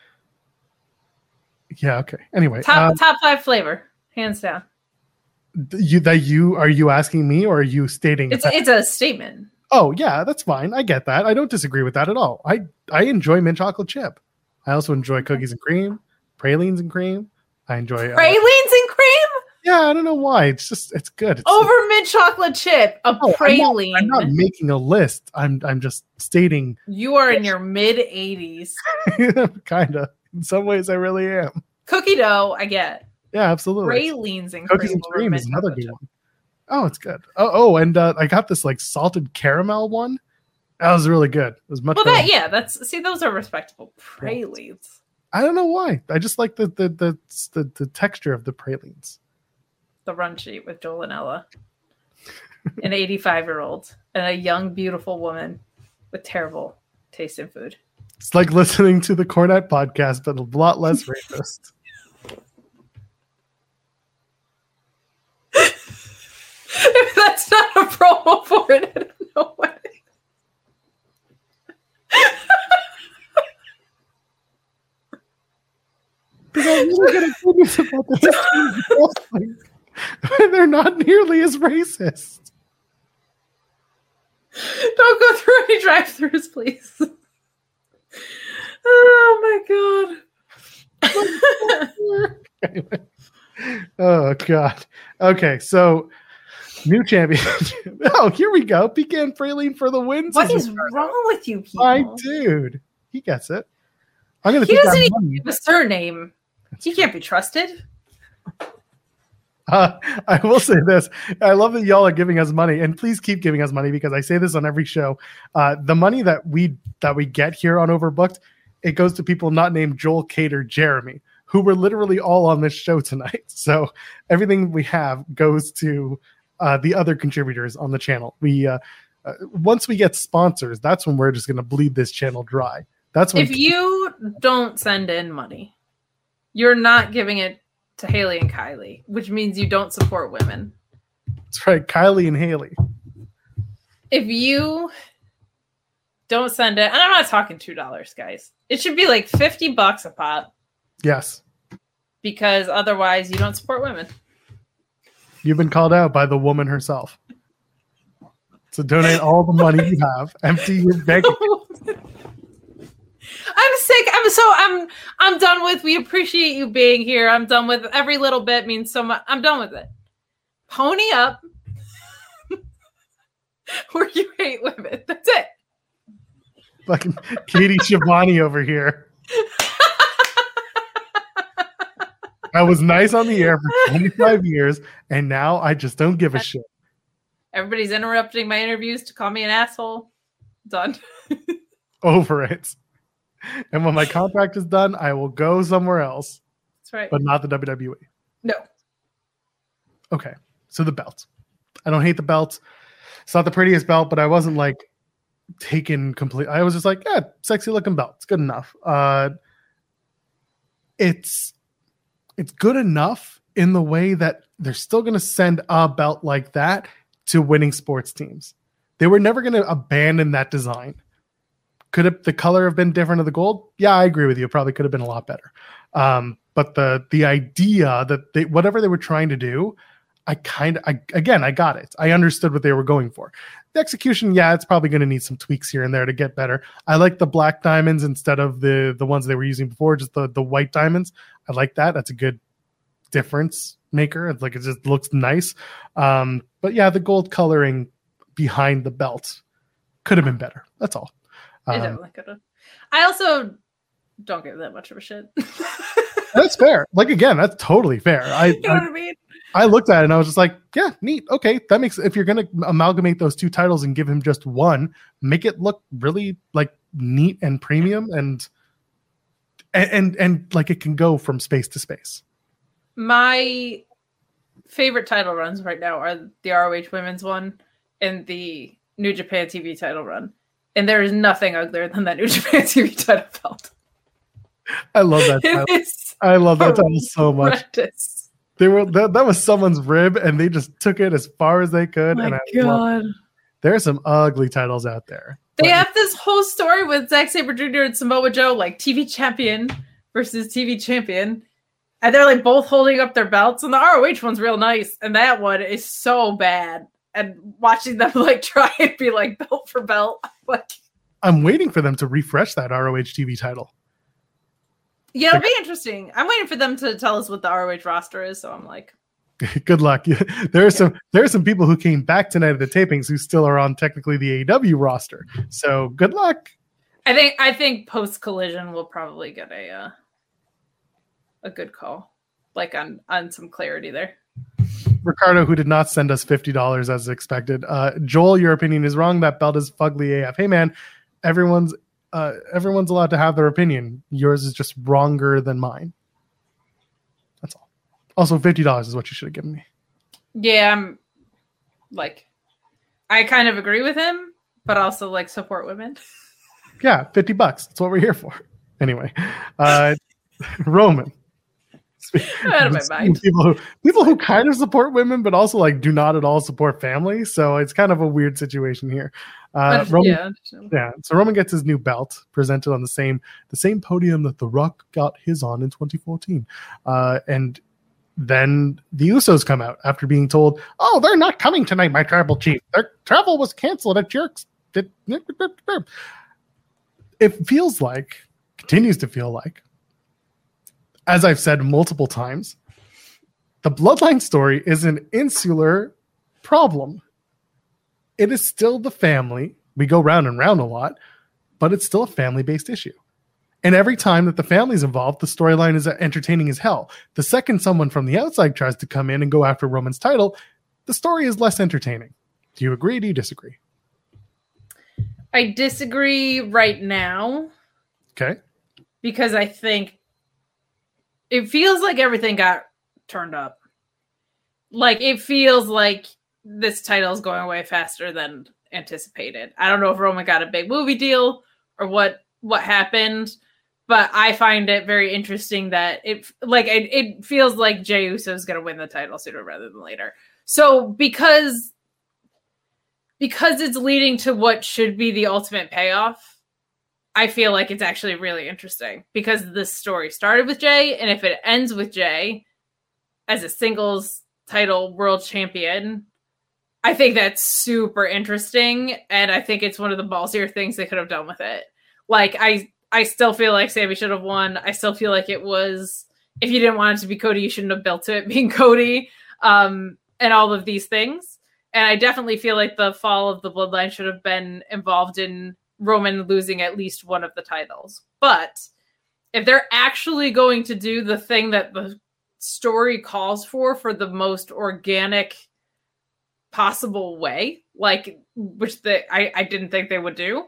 [SPEAKER 2] Yeah. Okay. Anyway,
[SPEAKER 3] Top 5 flavor, hands down.
[SPEAKER 2] Are you asking me or are you stating?
[SPEAKER 3] It's a statement.
[SPEAKER 2] Oh yeah, that's fine. I get that. I don't disagree with that at all. I enjoy mint chocolate chip. I also enjoy cookies and cream, pralines and cream. I enjoy
[SPEAKER 3] Pralines and cream?
[SPEAKER 2] Yeah, I don't know why. It's good. It's
[SPEAKER 3] over mint chocolate chip, praline.
[SPEAKER 2] I'm not making a list. I'm just stating.
[SPEAKER 3] You are in your mid 80s.
[SPEAKER 2] Kind of. In some ways, I really am.
[SPEAKER 3] Cookie dough, I get.
[SPEAKER 2] Yeah, absolutely.
[SPEAKER 3] Pralines and
[SPEAKER 2] cookies and cream is another good one. Oh, it's good. And I got this like salted caramel one. That was really good. It was much better.
[SPEAKER 3] Those are respectable pralines.
[SPEAKER 2] I don't know why. I just like the texture of the pralines.
[SPEAKER 3] The Runchy with Joel and Ella. An 85-year-old and a young, beautiful woman with terrible taste in food.
[SPEAKER 2] It's like listening to the Cornet podcast, but a lot less racist.
[SPEAKER 3] If that's not a promo for it, I don't know what it is.
[SPEAKER 2] Because we're going to focus about the history of wrestling. They're not nearly as racist.
[SPEAKER 3] Don't go through any drive-thrus, please. Oh my god.
[SPEAKER 2] Anyway. Oh god. Okay, so new champion. Oh, here we go. Pecan Praline for the win.
[SPEAKER 3] What is wrong with you people?
[SPEAKER 2] My dude. He gets it. I'm gonna
[SPEAKER 3] He doesn't even have a surname. He can't be trusted.
[SPEAKER 2] I will say this. I love that y'all are giving us money, and please keep giving us money because I say this on every show. The money that we get here on Overbooked, it goes to people not named Joel, Kate, or Jeremy, who were literally all on this show tonight. So everything we have goes to the other contributors on the channel. We once we get sponsors, that's when we're just going to bleed this channel dry. That's when
[SPEAKER 3] if you don't send in money, you're not giving it to Haley and Kylie, which means you don't support women.
[SPEAKER 2] That's right, Kylie and Haley.
[SPEAKER 3] If you don't send it, and I'm not talking $2, guys. It should be like $50 a pop.
[SPEAKER 2] Yes.
[SPEAKER 3] Because otherwise you don't support women. You've
[SPEAKER 2] been called out by the woman herself. So donate all the money you have. Empty your bank account.
[SPEAKER 3] I'm sick. I'm done with. We appreciate you being here. I'm done with every little bit means so much. I'm done with it. Pony up. Or you hate women. That's it.
[SPEAKER 2] Fucking Katie Shivani over here. I was nice on the air for 25 years, and now I just don't give a shit.
[SPEAKER 3] Everybody's interrupting my interviews to call me an asshole. Done.
[SPEAKER 2] Over it. And when my contract is done, I will go somewhere else.
[SPEAKER 3] That's right.
[SPEAKER 2] But not the WWE.
[SPEAKER 3] No.
[SPEAKER 2] Okay. So the belt. I don't hate the belt. It's not the prettiest belt, but I wasn't like taken complete. I was just like, yeah, sexy looking belt. It's good enough. It's good enough in the way that they're still going to send a belt like that to winning sports teams. They were never going to abandon that design. Could the color have been different of the gold? Yeah, I agree with you. It probably could have been a lot better. But the idea that whatever they were trying to do, I got it. I understood what they were going for. The execution, yeah, it's probably going to need some tweaks here and there to get better. I like the black diamonds instead of the ones they were using before, just the white diamonds. I like that. That's a good difference maker. It's like it just looks nice. But yeah, the gold coloring behind the belt could have been better. That's all.
[SPEAKER 3] It definitely could have. I also don't give that much of a shit.
[SPEAKER 2] That's fair. Like again, that's totally fair.
[SPEAKER 3] You know what I mean?
[SPEAKER 2] I looked at it and I was just like, yeah, neat. Okay, that makes. If you're gonna amalgamate those two titles and give him just one, make it look really like neat and premium and like it can go from space to space.
[SPEAKER 3] My favorite title runs right now are the ROH Women's one and the New Japan TV title run. And there is nothing uglier than that New Japan TV title belt.
[SPEAKER 2] I love that title. I love that title so much. They were that was someone's rib, and they just took it as far as they could.
[SPEAKER 3] My
[SPEAKER 2] and
[SPEAKER 3] God.
[SPEAKER 2] There are some ugly titles out there.
[SPEAKER 3] They have this whole story with Zack Sabre Jr. and Samoa Joe, like TV champion versus TV champion. And they're like both holding up their belts. And the ROH one's real nice. And that one is so bad. And watching them like try and be like belt for belt. Like,
[SPEAKER 2] I'm waiting for them to refresh that ROH TV title.
[SPEAKER 3] Yeah, it'll be interesting. I'm waiting for them to tell us what the ROH roster is. So I'm like,
[SPEAKER 2] good luck. There are some people who came back tonight at the tapings who still are on technically the AEW roster. So good luck.
[SPEAKER 3] I think post Collision we'll probably get a good call, like on some clarity there.
[SPEAKER 2] Ricardo, who did not send us $50 as expected. Joel, your opinion is wrong. That belt is fugly AF. Hey man, everyone's allowed to have their opinion. Yours is just wronger than mine. That's all. Also, $50 is what you should have given me.
[SPEAKER 3] Yeah, I'm like, I kind of agree with him, but also like support women.
[SPEAKER 2] Yeah, $50. That's what we're here for. Anyway, Roman.
[SPEAKER 3] Out of my mind.
[SPEAKER 2] People who kind of support women, but also like do not at all support family. So it's kind of a weird situation here. Roman, yeah. So Roman gets his new belt presented on the same podium that The Rock got his on in 2014, and then the Usos come out after being told, "Oh, they're not coming tonight, my tribal chief. Their travel was canceled at Jerks." It feels like, continues to feel like, as I've said multiple times, the Bloodline story is an insular problem. It is still the family. We go round and round a lot, but it's still a family-based issue. And every time that the family's involved, the storyline is entertaining as hell. The second someone from the outside tries to come in and go after Roman's title, the story is less entertaining. Do you agree? Do you disagree?
[SPEAKER 3] I disagree right now.
[SPEAKER 2] Okay.
[SPEAKER 3] Because I think it feels like everything got turned up. Like, it feels like this title is going away faster than anticipated. I don't know if Roman got a big movie deal or what happened, but I find it very interesting that it feels like Jey Uso is going to win the title sooner rather than later. So because it's leading to what should be the ultimate payoff, I feel like it's actually really interesting because this story started with Jey, and if it ends with Jey as a singles title world champion, I think that's super interesting, and I think it's one of the ballsier things they could have done with it. Like, I still feel like Sami should have won. I still feel like it was, if you didn't want it to be Cody, you shouldn't have built to it being Cody, and all of these things. And I definitely feel like the fall of the Bloodline should have been involved in Roman losing at least one of the titles. But if they're actually going to do the thing that the story calls for the most organic possible way, like, which I didn't think they would do,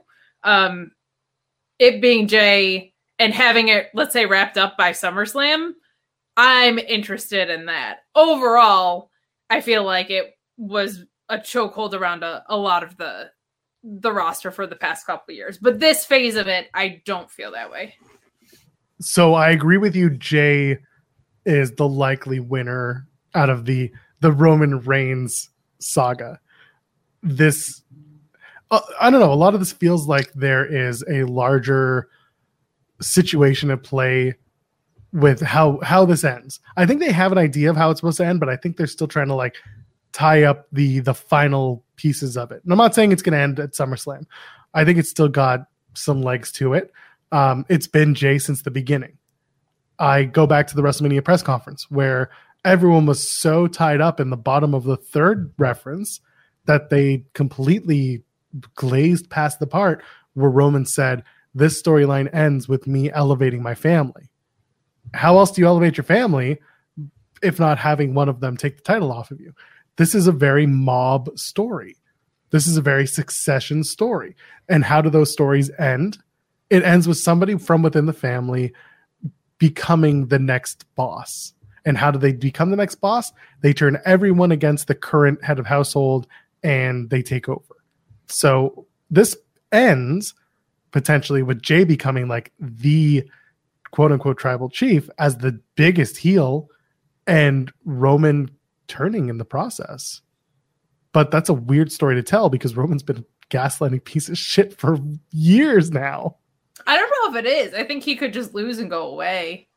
[SPEAKER 3] it being Jey and having it, let's say, wrapped up by SummerSlam, I'm interested in that. Overall, I feel like it was a chokehold around a lot of the roster for the past couple of years. But this phase of it, I don't feel that way.
[SPEAKER 2] So I agree with you. Jey is the likely winner out of the Roman Reigns saga. This, I don't know, a lot of this feels like there is a larger situation at play with how this ends. I think they have an idea of how it's supposed to end, but I think they're still trying to like tie up the final pieces of it. And I'm not saying it's going to end at SummerSlam. I think it's still got some legs to it. It's been Jey since the beginning. I go back to the WrestleMania press conference where everyone was so tied up in the bottom of the third reference that they completely glazed past the part where Roman said, this storyline ends with me elevating my family. How else do you elevate your family if not having one of them take the title off of you? This is a very mob story. This is a very Succession story. And how do those stories end? It ends with somebody from within the family becoming the next boss. And how do they become the next boss? They turn everyone against the current head of household and they take over. So this ends potentially with Jey becoming like the quote unquote tribal chief as the biggest heel and Roman turning in the process. But that's a weird story to tell because Roman's been a gaslighting piece of shit for years now.
[SPEAKER 3] I don't know if it is. I think he could just lose and go away.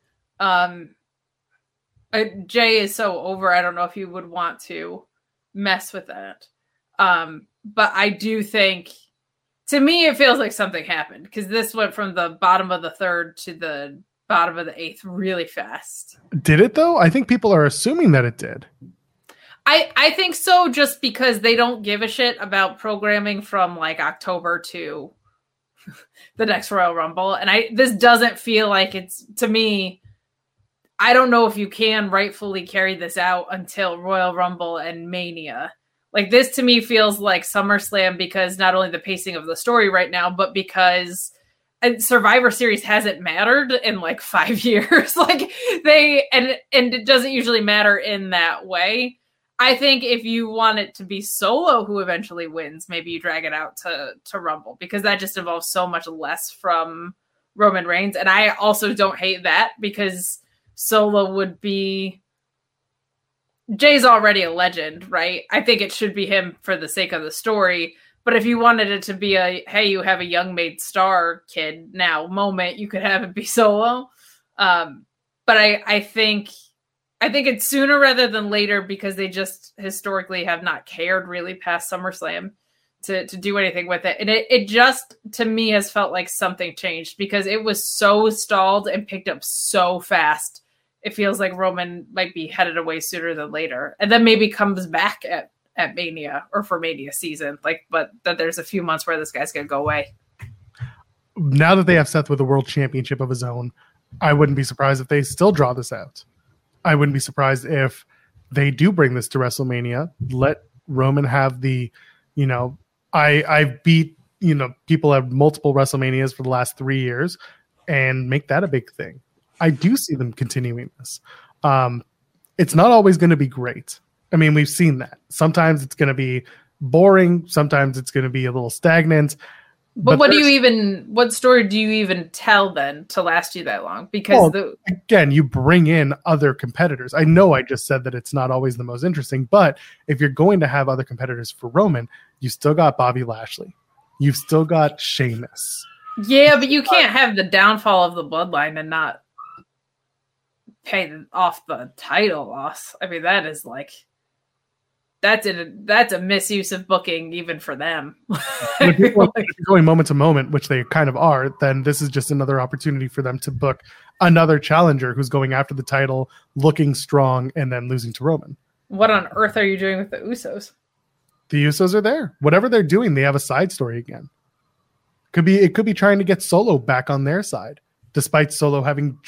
[SPEAKER 3] Jey is so over. I don't know if you would want to mess with that. But I do think, to me, it feels like something happened because this went from the bottom of the third to the bottom of the eighth really fast.
[SPEAKER 2] Did it though? I think people are assuming that it did.
[SPEAKER 3] I think so, just because they don't give a shit about programming from like October to the next Royal Rumble. And this doesn't feel like it's, to me, I don't know if you can rightfully carry this out until Royal Rumble and Mania. Like, this to me feels like SummerSlam because not only the pacing of the story right now, but because Survivor Series hasn't mattered in like 5 years. Like, and it doesn't usually matter in that way. I think if you want it to be Solo who eventually wins, maybe you drag it out to Rumble because that just involves so much less from Roman Reigns. And I also don't hate that because Solo would be... Jay's already a legend, right? I think it should be him for the sake of the story. But if you wanted it to be a, hey, you have a young made star kid now moment, you could have it be Solo. But I think it's sooner rather than later because they just historically have not cared really past SummerSlam to do anything with it. And it just, to me, has felt like something changed because it was so stalled and picked up so fast. It feels like Roman might be headed away sooner than later. And then maybe comes back at Mania or for Mania season. But that there's a few months where this guy's going to go away.
[SPEAKER 2] now that they have Seth with a world championship of his own, I wouldn't be surprised if they still draw this out. I wouldn't be surprised if they do bring this to WrestleMania. Let Roman have the, I've beat, people at multiple WrestleManias for the last 3 years, and make that a big thing. I do see them continuing this. It's not always going to be great. I mean, we've seen that. Sometimes it's going to be boring. Sometimes it's going to be a little stagnant.
[SPEAKER 3] But what story do you even tell then to last you that long? Because
[SPEAKER 2] again, you bring in other competitors. I know I just said that it's not always the most interesting, but if you're going to have other competitors for Roman, you still got Bobby Lashley. You've still got Sheamus.
[SPEAKER 3] Yeah, but you can't have the downfall of the bloodline and not pay off the title loss. I mean, that is like that's a misuse of booking even for them.
[SPEAKER 2] If you're going moment to moment, which they kind of are, then this is just another opportunity for them to book another challenger who's going after the title, looking strong, and then losing to Roman.
[SPEAKER 3] What on earth are you doing with the Usos?
[SPEAKER 2] The Usos are there. Whatever they're doing, they have a side story again. It could be trying to get Solo back on their side, despite Solo having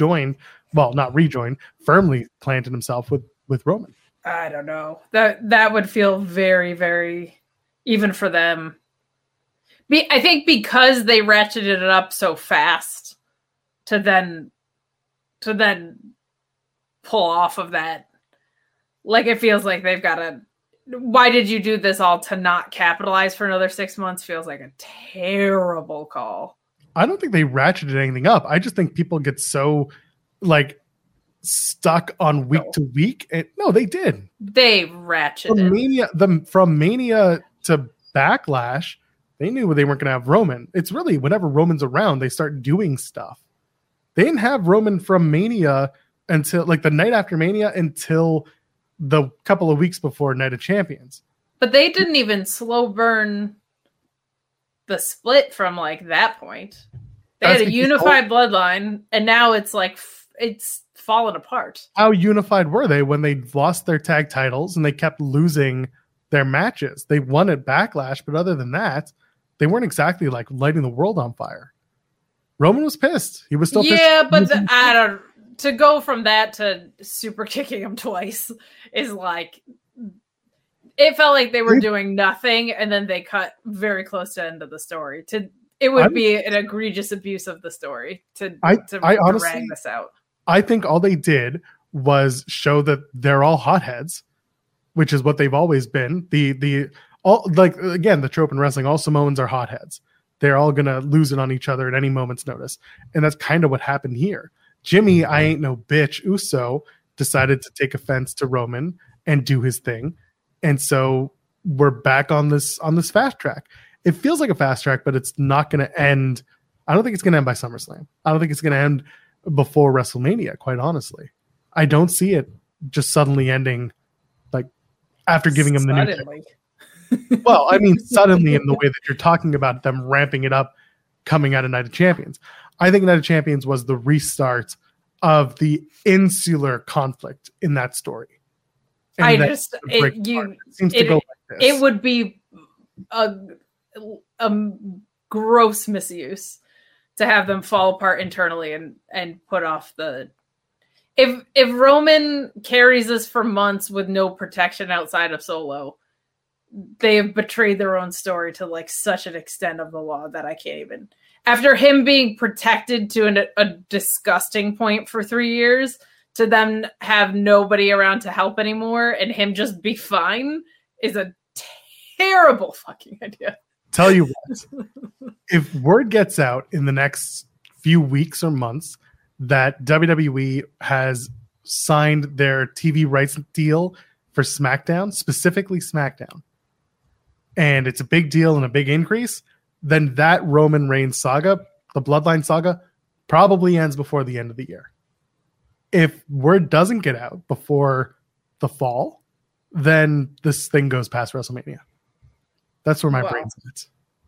[SPEAKER 2] firmly planted himself with Roman.
[SPEAKER 3] I don't know. That would feel very, very, even for them. I think because they ratcheted it up so fast to then pull off of that, like it feels like they've got to. Why did you do this all to not capitalize for another 6 months? Feels like a terrible call.
[SPEAKER 2] I don't think they ratcheted anything up. I just think people get so stuck on week to week. No, they did.
[SPEAKER 3] They ratcheted
[SPEAKER 2] from Mania to Backlash. They knew they weren't going to have Roman. It's really whenever Roman's around, they start doing stuff. They didn't have Roman from Mania until the night after Mania until the couple of weeks before Night of Champions.
[SPEAKER 3] But they didn't even slow burn the split from that point. They had a unified bloodline, and now it's it's fallen apart.
[SPEAKER 2] How unified were they when they lost their tag titles and they kept losing their matches? They won at Backlash, but other than that, they weren't exactly lighting the world on fire. Roman was pissed. He was still pissed.
[SPEAKER 3] Yeah, but I don't. To go from that to super kicking him twice is it felt like they were doing nothing, and then they cut very close to the end of the story. It would be an egregious abuse of the story to honestly drag this out.
[SPEAKER 2] I think all they did was show that they're all hotheads, which is what they've always been. The trope in wrestling, all Samoans are hotheads. They're all gonna lose it on each other at any moment's notice, and that's kind of what happened here. Jimmy, I ain't no bitch, Uso decided to take offense to Roman and do his thing. And so we're back on this fast track. It feels like a fast track, but it's not going to end. I don't think it's going to end by SummerSlam. I don't think it's going to end before WrestleMania, quite honestly. I don't see it just suddenly ending after giving him the new. Well, I mean, suddenly in the way that you're talking about them ramping it up coming out of Night of Champions. I think Night of Champions was the restart of the insular conflict in that story. And
[SPEAKER 3] it would be a gross misuse to have them fall apart internally and put off the. If Roman carries this for months with no protection outside of Solo, they have betrayed their own story to such an extent of the law that I can't even. After him being protected to a disgusting point for 3 years, to them have nobody around to help anymore and him just be fine is a terrible fucking idea.
[SPEAKER 2] Tell you what, if word gets out in the next few weeks or months that WWE has signed their TV rights deal for SmackDown, specifically SmackDown, and it's a big deal and a big increase, then that Roman Reigns saga, the Bloodline saga, probably ends before the end of the year. If word doesn't get out before the fall, then this thing goes past WrestleMania. That's where my brain's at.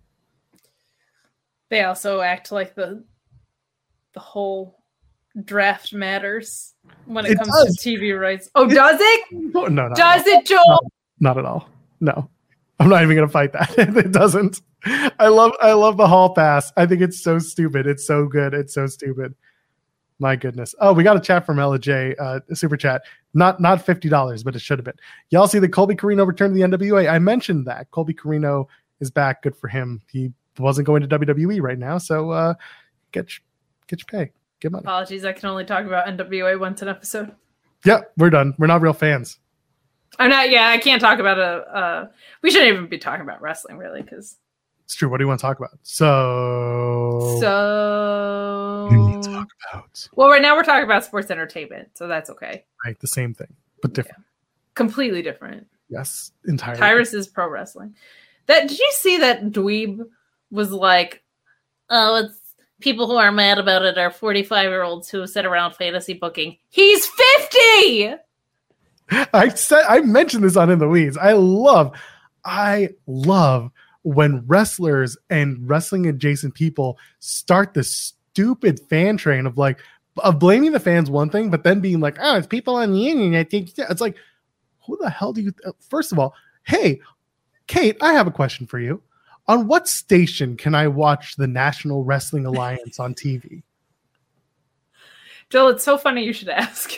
[SPEAKER 3] They also act like the whole draft matters when it comes to TV rights. Oh, does it?
[SPEAKER 2] No.
[SPEAKER 3] Does it, Joel?
[SPEAKER 2] No, not at all. No. I'm not even going to fight that. It doesn't. I love the hall pass. I think it's so stupid. It's so good. It's so stupid. My goodness. Oh, we got a chat from Ella J, super chat. Not $50, but it should have been. Y'all see that Colby Carino returned to the NWA? I mentioned that. Colby Carino is back. Good for him. He wasn't going to WWE right now, so get your pay. Get money.
[SPEAKER 3] Apologies, I can only talk about NWA once an episode.
[SPEAKER 2] Yep, we're done. We're not real fans.
[SPEAKER 3] I'm not. Yeah, I can't talk about we shouldn't even be talking about wrestling, really, because
[SPEAKER 2] it's true. What do you want to talk about?
[SPEAKER 3] So
[SPEAKER 2] you need to talk about.
[SPEAKER 3] Well, right now we're talking about sports entertainment, so that's okay.
[SPEAKER 2] Right, the same thing, but different.
[SPEAKER 3] Yeah. Completely different.
[SPEAKER 2] Yes, entirely.
[SPEAKER 3] Tyrus is pro wrestling. Did you see that Dweeb was like, oh, it's people who are mad about it are 45-year-olds who sit around fantasy booking. He's 50!
[SPEAKER 2] I mentioned this on In the Weeds. I love when wrestlers and wrestling adjacent people start this stupid fan train of blaming the fans one thing, but then being like, oh, it's people on the internet. It's like, who the hell do you? First of all, hey, Kate, I have a question for you. On what station can I watch the National Wrestling Alliance on TV?
[SPEAKER 3] Joel, it's so funny you should ask.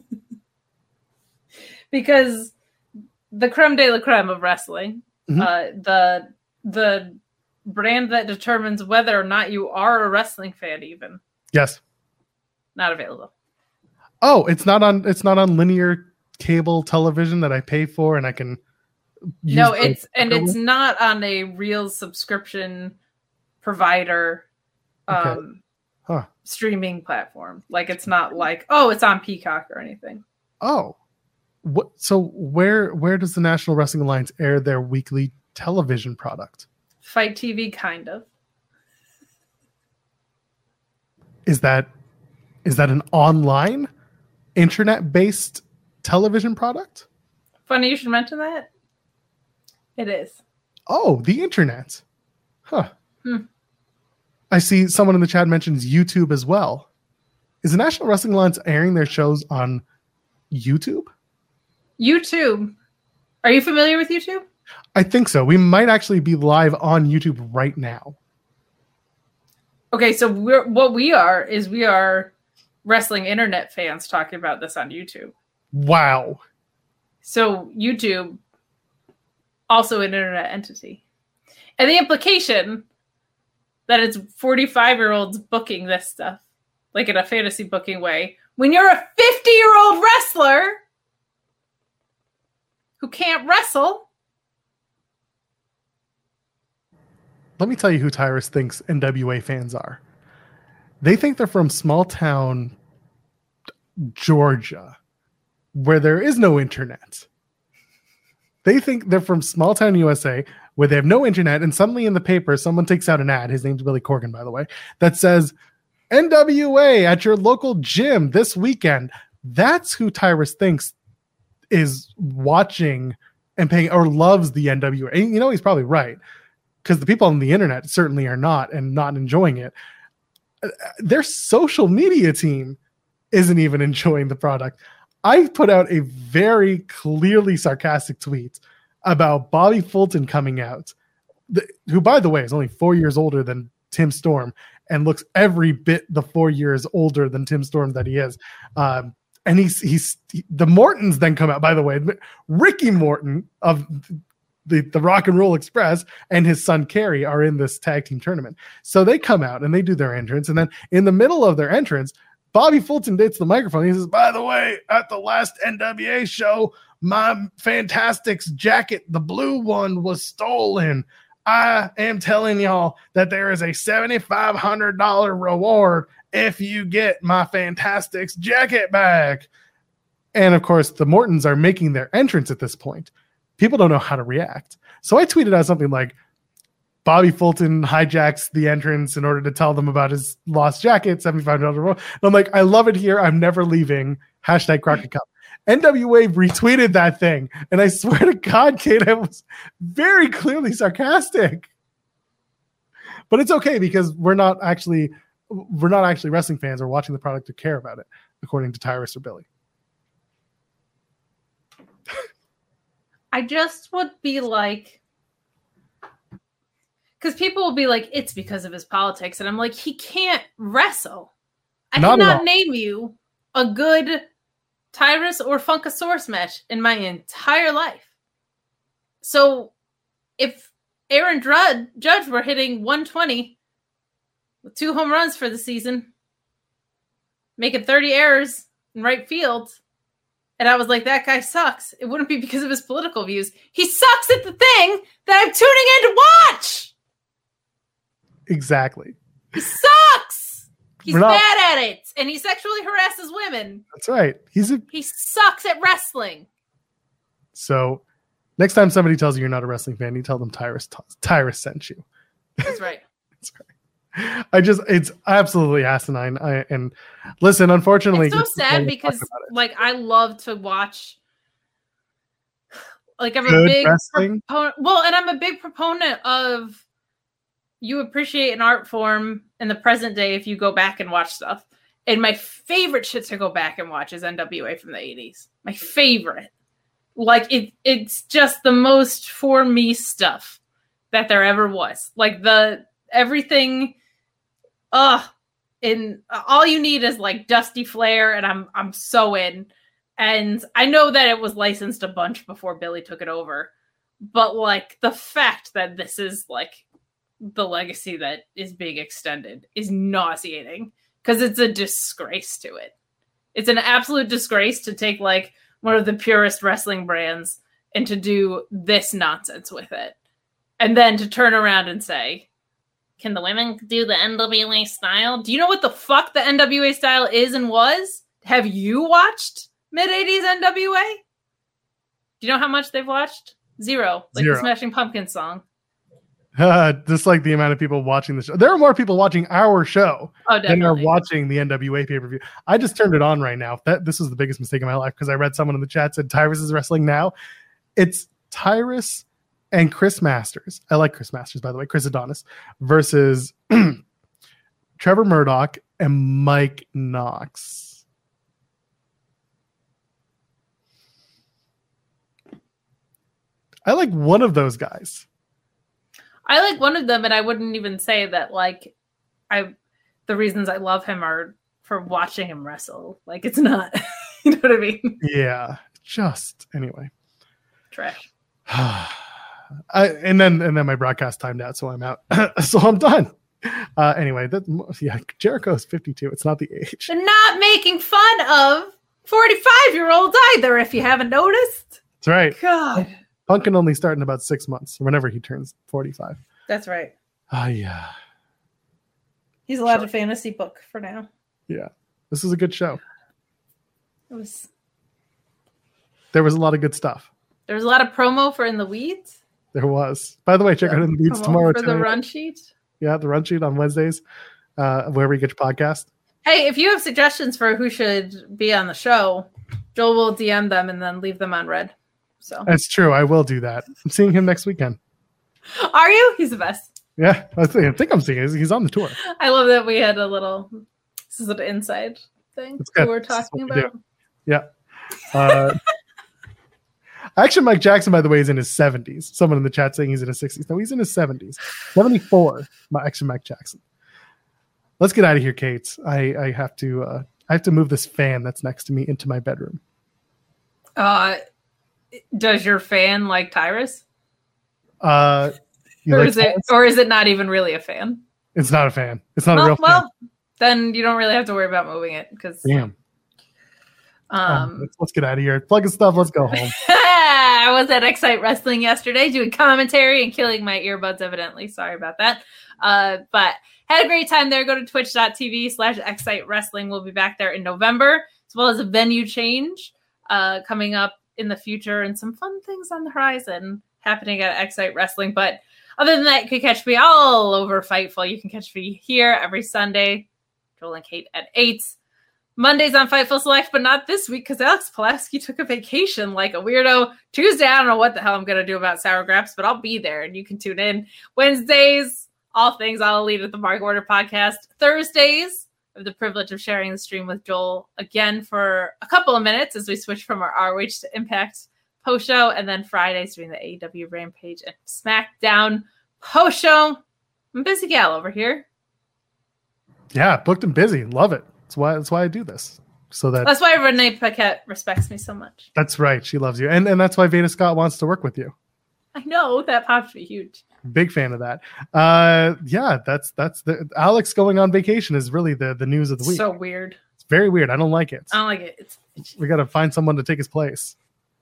[SPEAKER 3] Because the creme de la creme of wrestling, the brand that determines whether or not you are a wrestling fan, even.
[SPEAKER 2] Yes.
[SPEAKER 3] Not available.
[SPEAKER 2] Oh, it's not on linear cable television that I pay for, and I can.
[SPEAKER 3] No, it's not on a real subscription provider streaming platform. Like, it's not like, oh, it's on Peacock or anything.
[SPEAKER 2] Oh, what? So where does the National Wrestling Alliance air their weekly television product?
[SPEAKER 3] Fight TV, kind of.
[SPEAKER 2] Is that an online internet-based television product?
[SPEAKER 3] Funny you should mention that. It is.
[SPEAKER 2] Oh, the internet. Huh. I see someone in the chat mentions YouTube as well. Is the National Wrestling Alliance airing their shows on YouTube? YouTube.
[SPEAKER 3] Are you familiar with YouTube?
[SPEAKER 2] I think so. We might actually be live on YouTube right now.
[SPEAKER 3] Okay, so we are wrestling internet fans talking about this on YouTube.
[SPEAKER 2] Wow.
[SPEAKER 3] So YouTube, also an internet entity. And the implication that it's 45-year-olds booking this stuff, like in a fantasy booking way, when you're a 50-year-old wrestler who can't wrestle.
[SPEAKER 2] Let me tell you who Tyrus thinks NWA fans are. They think they're from small town Georgia, where there is no internet. They think they're from small town USA, where they have no internet, and suddenly in the paper, someone takes out an ad, his name's Billy Corgan, by the way, that says, NWA at your local gym this weekend. That's who Tyrus thinks is watching and paying or loves the NWA. And you know, he's probably right, because the people on the internet certainly are not and not enjoying it. Their social media team isn't even enjoying the product. I put out a very clearly sarcastic tweet about Bobby Fulton coming out, who, by the way, is only 4 years older than Tim Storm and looks every bit the 4 years older than Tim Storm that he is. And he's the Mortons then come out, by the way, Ricky Morton of the Rock and Roll Express and his son Kerry are in this tag team tournament. So they come out and they do their entrance. And then in the middle of their entrance, Bobby Fulton dates the microphone. He says, by the way, at the last NWA show, my Fantastics jacket, the blue one, was stolen. I am telling y'all that there is a $7,500 reward if you get my Fantastics jacket back. And of course, the Mortons are making their entrance at this point. People don't know how to react. So I tweeted out something like, Bobby Fulton hijacks the entrance in order to tell them about his lost jacket, $75 reward. And I'm like, I love it here. I'm never leaving. Hashtag Crockett Cup. NWA retweeted that thing. And I swear to God, Kate, I was very clearly sarcastic. But it's okay because we're not actually wrestling fans or watching the product to care about it, according to Tyrus or Billy.
[SPEAKER 3] I just would be like, because people will be like, it's because of his politics. And I'm like, he can't wrestle. I
[SPEAKER 2] Not at
[SPEAKER 3] cannot
[SPEAKER 2] all.
[SPEAKER 3] name you a good Tyrus or Funkasaurus match in my entire life. So if Aaron Judge were hitting 120 with 2 home runs for the season, making 30 errors in right field, and I was like, that guy sucks, it wouldn't be because of his political views. He sucks at the thing that I'm tuning in to watch.
[SPEAKER 2] Exactly.
[SPEAKER 3] He sucks. He's
[SPEAKER 2] We're not-
[SPEAKER 3] bad at it, and he sexually harasses women.
[SPEAKER 2] That's right.
[SPEAKER 3] He sucks at wrestling.
[SPEAKER 2] So next time somebody tells you you're not a wrestling fan, you tell them Tyrus sent you.
[SPEAKER 3] That's right.
[SPEAKER 2] It's absolutely asinine. And listen, unfortunately,
[SPEAKER 3] It's so
[SPEAKER 2] just
[SPEAKER 3] sad
[SPEAKER 2] to
[SPEAKER 3] because,
[SPEAKER 2] talk about it.
[SPEAKER 3] like, I love to watch. Like, I'm a
[SPEAKER 2] Good
[SPEAKER 3] big
[SPEAKER 2] wrestling?
[SPEAKER 3] proponent. Well, and I'm a big proponent of you appreciate an art form in the present day if you go back and watch stuff. And my favorite shit to go back and watch is NWA from the 80s. My favorite. Like, it's just the most for me stuff that there ever was. Like, everything. And all you need is like Dusty Flair, and I'm so in. And I know that it was licensed a bunch before Billy took it over, but like the fact that this is like the legacy that is being extended is nauseating because it's a disgrace to it. It's an absolute disgrace to take like one of the purest wrestling brands and to do this nonsense with it, and then to turn around and say, can the women do the NWA style? Do you know what the fuck the NWA style is and was? Have you watched mid-80s NWA? Do you know how much they've watched? Zero. Like
[SPEAKER 2] Zero.
[SPEAKER 3] the Smashing Pumpkins song.
[SPEAKER 2] Just like the amount of people watching the show. There are more people watching our show
[SPEAKER 3] Oh,
[SPEAKER 2] than are
[SPEAKER 3] definitely.
[SPEAKER 2] watching the NWA pay-per-view. I just turned it on right now. This was the biggest mistake of my life because I read someone in the chat said Tyrus is wrestling now. It's Tyrus and Chris Masters. I like Chris Masters, by the way. Chris Adonis versus Trevor Murdoch and Mike Knox. I like one of those guys.
[SPEAKER 3] I like one of them, and I wouldn't even say that like the reasons I love him are for watching him wrestle. Like it's not. You know what I mean?
[SPEAKER 2] Yeah. Just anyway.
[SPEAKER 3] Trash.
[SPEAKER 2] And then my broadcast timed out, so I'm out. So I'm done. Anyway, Jericho is 52. It's not the age.
[SPEAKER 3] They're not making fun of 45-year-olds either, if you haven't noticed.
[SPEAKER 2] That's right.
[SPEAKER 3] God.
[SPEAKER 2] Punk can only start in about 6 months, whenever he turns 45.
[SPEAKER 3] That's right.
[SPEAKER 2] Yeah.
[SPEAKER 3] He's allowed a fantasy book for now.
[SPEAKER 2] Yeah. This is a good show.
[SPEAKER 3] It was.
[SPEAKER 2] There was a lot of good stuff.
[SPEAKER 3] There was a lot of promo for In the Weeds.
[SPEAKER 2] There was. By the way, check out In the Beats
[SPEAKER 3] Promo
[SPEAKER 2] tomorrow.
[SPEAKER 3] for the
[SPEAKER 2] 10 a.m.
[SPEAKER 3] run sheet.
[SPEAKER 2] Yeah, the run sheet on Wednesdays, wherever you get your podcast.
[SPEAKER 3] Hey, if you have suggestions for who should be on the show, Joel will DM them and then leave them on red. So,
[SPEAKER 2] That's true. I will do that. I'm seeing him next weekend.
[SPEAKER 3] are you? He's the best.
[SPEAKER 2] Yeah, I think I'm seeing him. He's on the tour.
[SPEAKER 3] I love that we had a little. This is an inside thing
[SPEAKER 2] It's good.
[SPEAKER 3] we were
[SPEAKER 2] This is
[SPEAKER 3] talking
[SPEAKER 2] what we
[SPEAKER 3] about.
[SPEAKER 2] Yeah. Actually, Mike Jackson, by the way, is in his 70s. Someone in the chat saying he's in his 60s. No, he's in his 70s. 74. Mike Jackson. Let's get out of here, Kate. I have to move this fan that's next to me into my bedroom.
[SPEAKER 3] Does your fan like Tyrus?
[SPEAKER 2] You
[SPEAKER 3] Or
[SPEAKER 2] like
[SPEAKER 3] is it,
[SPEAKER 2] fans?
[SPEAKER 3] or is it not even really a fan?
[SPEAKER 2] It's not a fan. It's not a real fan.
[SPEAKER 3] Well, then you don't really have to worry about moving it because
[SPEAKER 2] Damn. Let's get out of here. Plug and stuff. Let's go home.
[SPEAKER 3] I was at Excite Wrestling yesterday doing commentary and killing my earbuds, evidently. Sorry about that. But had a great time there. Go to twitch.tv/Excite Wrestling. We'll be back there in November, as well as a venue change coming up in the future and some fun things on the horizon happening at Excite Wrestling. But other than that, you can catch me all over Fightful. You can catch me here every Sunday, Joel and Kate at 8. Mondays on Fightful Select, but not this week because Alex Pulaski took a vacation like a weirdo. Tuesday, I don't know what the hell I'm going to do about Sour Graps, but I'll be there and you can tune in. Wednesdays, all things All Elite at the Mark Order podcast. Thursdays, I have the privilege of sharing the stream with Joel again for a couple of minutes as we switch from our ROH to Impact post show. And then Fridays doing the AEW Rampage and SmackDown post show. I'm a busy gal over here.
[SPEAKER 2] Yeah, booked and busy. Love it. That's why I do this. So
[SPEAKER 3] that's why Renee Paquette respects me so much.
[SPEAKER 2] That's right. She loves you. And that's why Veda Scott wants to work with you.
[SPEAKER 3] I know, that popped me huge.
[SPEAKER 2] Big fan of that. Yeah, that's the Alex going on vacation is really the news of the week.
[SPEAKER 3] So weird.
[SPEAKER 2] It's very weird. I don't like it.
[SPEAKER 3] I don't like it.
[SPEAKER 2] We got to find someone to take his place.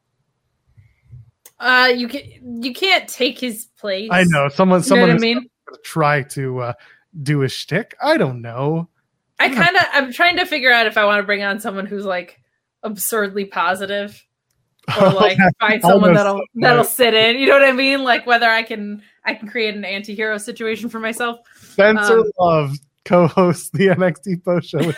[SPEAKER 3] You can't take his place.
[SPEAKER 2] I know. Someone
[SPEAKER 3] you know what I mean?
[SPEAKER 2] Gonna try to do a shtick. I don't know.
[SPEAKER 3] I'm trying to figure out if I want to bring on someone who's like absurdly positive, or like find someone that'll sit in. You know what I mean? Like whether I can create an anti-hero situation for myself.
[SPEAKER 2] Spencer Love co-hosts the NXT post show.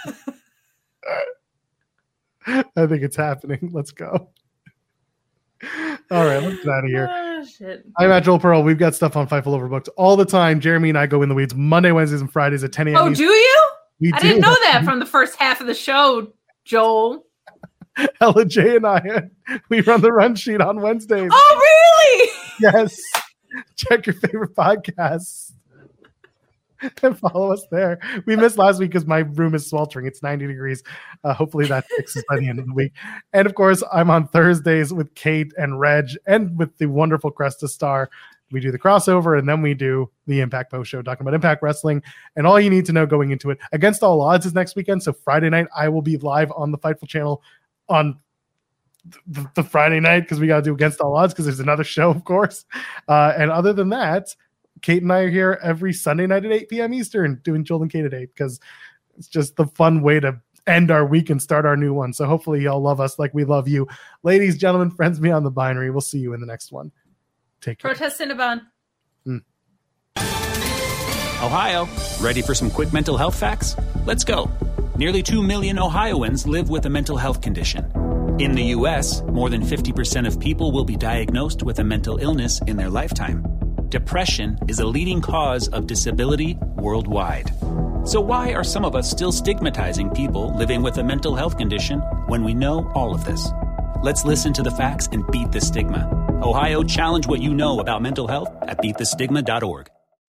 [SPEAKER 2] I think it's happening. Let's go. All right, let's get out of here.
[SPEAKER 3] Shit.
[SPEAKER 2] I'm at Joel Pearl. We've got stuff on Fightful Overbooked all the time. Jeremy and I go in the weeds Monday, Wednesdays, and Fridays at 10 a.m.
[SPEAKER 3] Oh, do you? I didn't know that from the first half of the show, Joel.
[SPEAKER 2] Ella J and I, we run the run sheet on Wednesdays.
[SPEAKER 3] Oh, really?
[SPEAKER 2] Yes. Check your favorite podcasts and follow us there. We missed last week because my room is sweltering. It's 90 degrees. Hopefully that fixes by the end of the week. And of course, I'm on Thursdays with Kate and Reg and with the wonderful Cresta Star. We do the crossover and then we do the Impact Post Show talking about Impact Wrestling and all you need to know going into it. Against All Odds is next weekend. So Friday night, I will be live on the Fightful channel on the Friday night because we got to do Against All Odds because there's another show, of course. And other than that, Kate and I are here every Sunday night at 8 p.m. Eastern doing Joel and Kate at 8 because it's just the fun way to end our week and start our new one. So hopefully y'all love us like we love you. Ladies, gentlemen, friends beyond the binary. We'll see you in the next one. Take care.
[SPEAKER 3] Protest Cinnabon.
[SPEAKER 8] Ohio, ready for some quick mental health facts? Let's go. Nearly 2 million Ohioans live with a mental health condition. In the U.S., more than 50% of people will be diagnosed with a mental illness in their lifetime. Depression is a leading cause of disability worldwide. So why are some of us still stigmatizing people living with a mental health condition when we know all of this? Let's listen to the facts and beat the stigma. Ohio, challenge what you know about mental health at beatthestigma.org.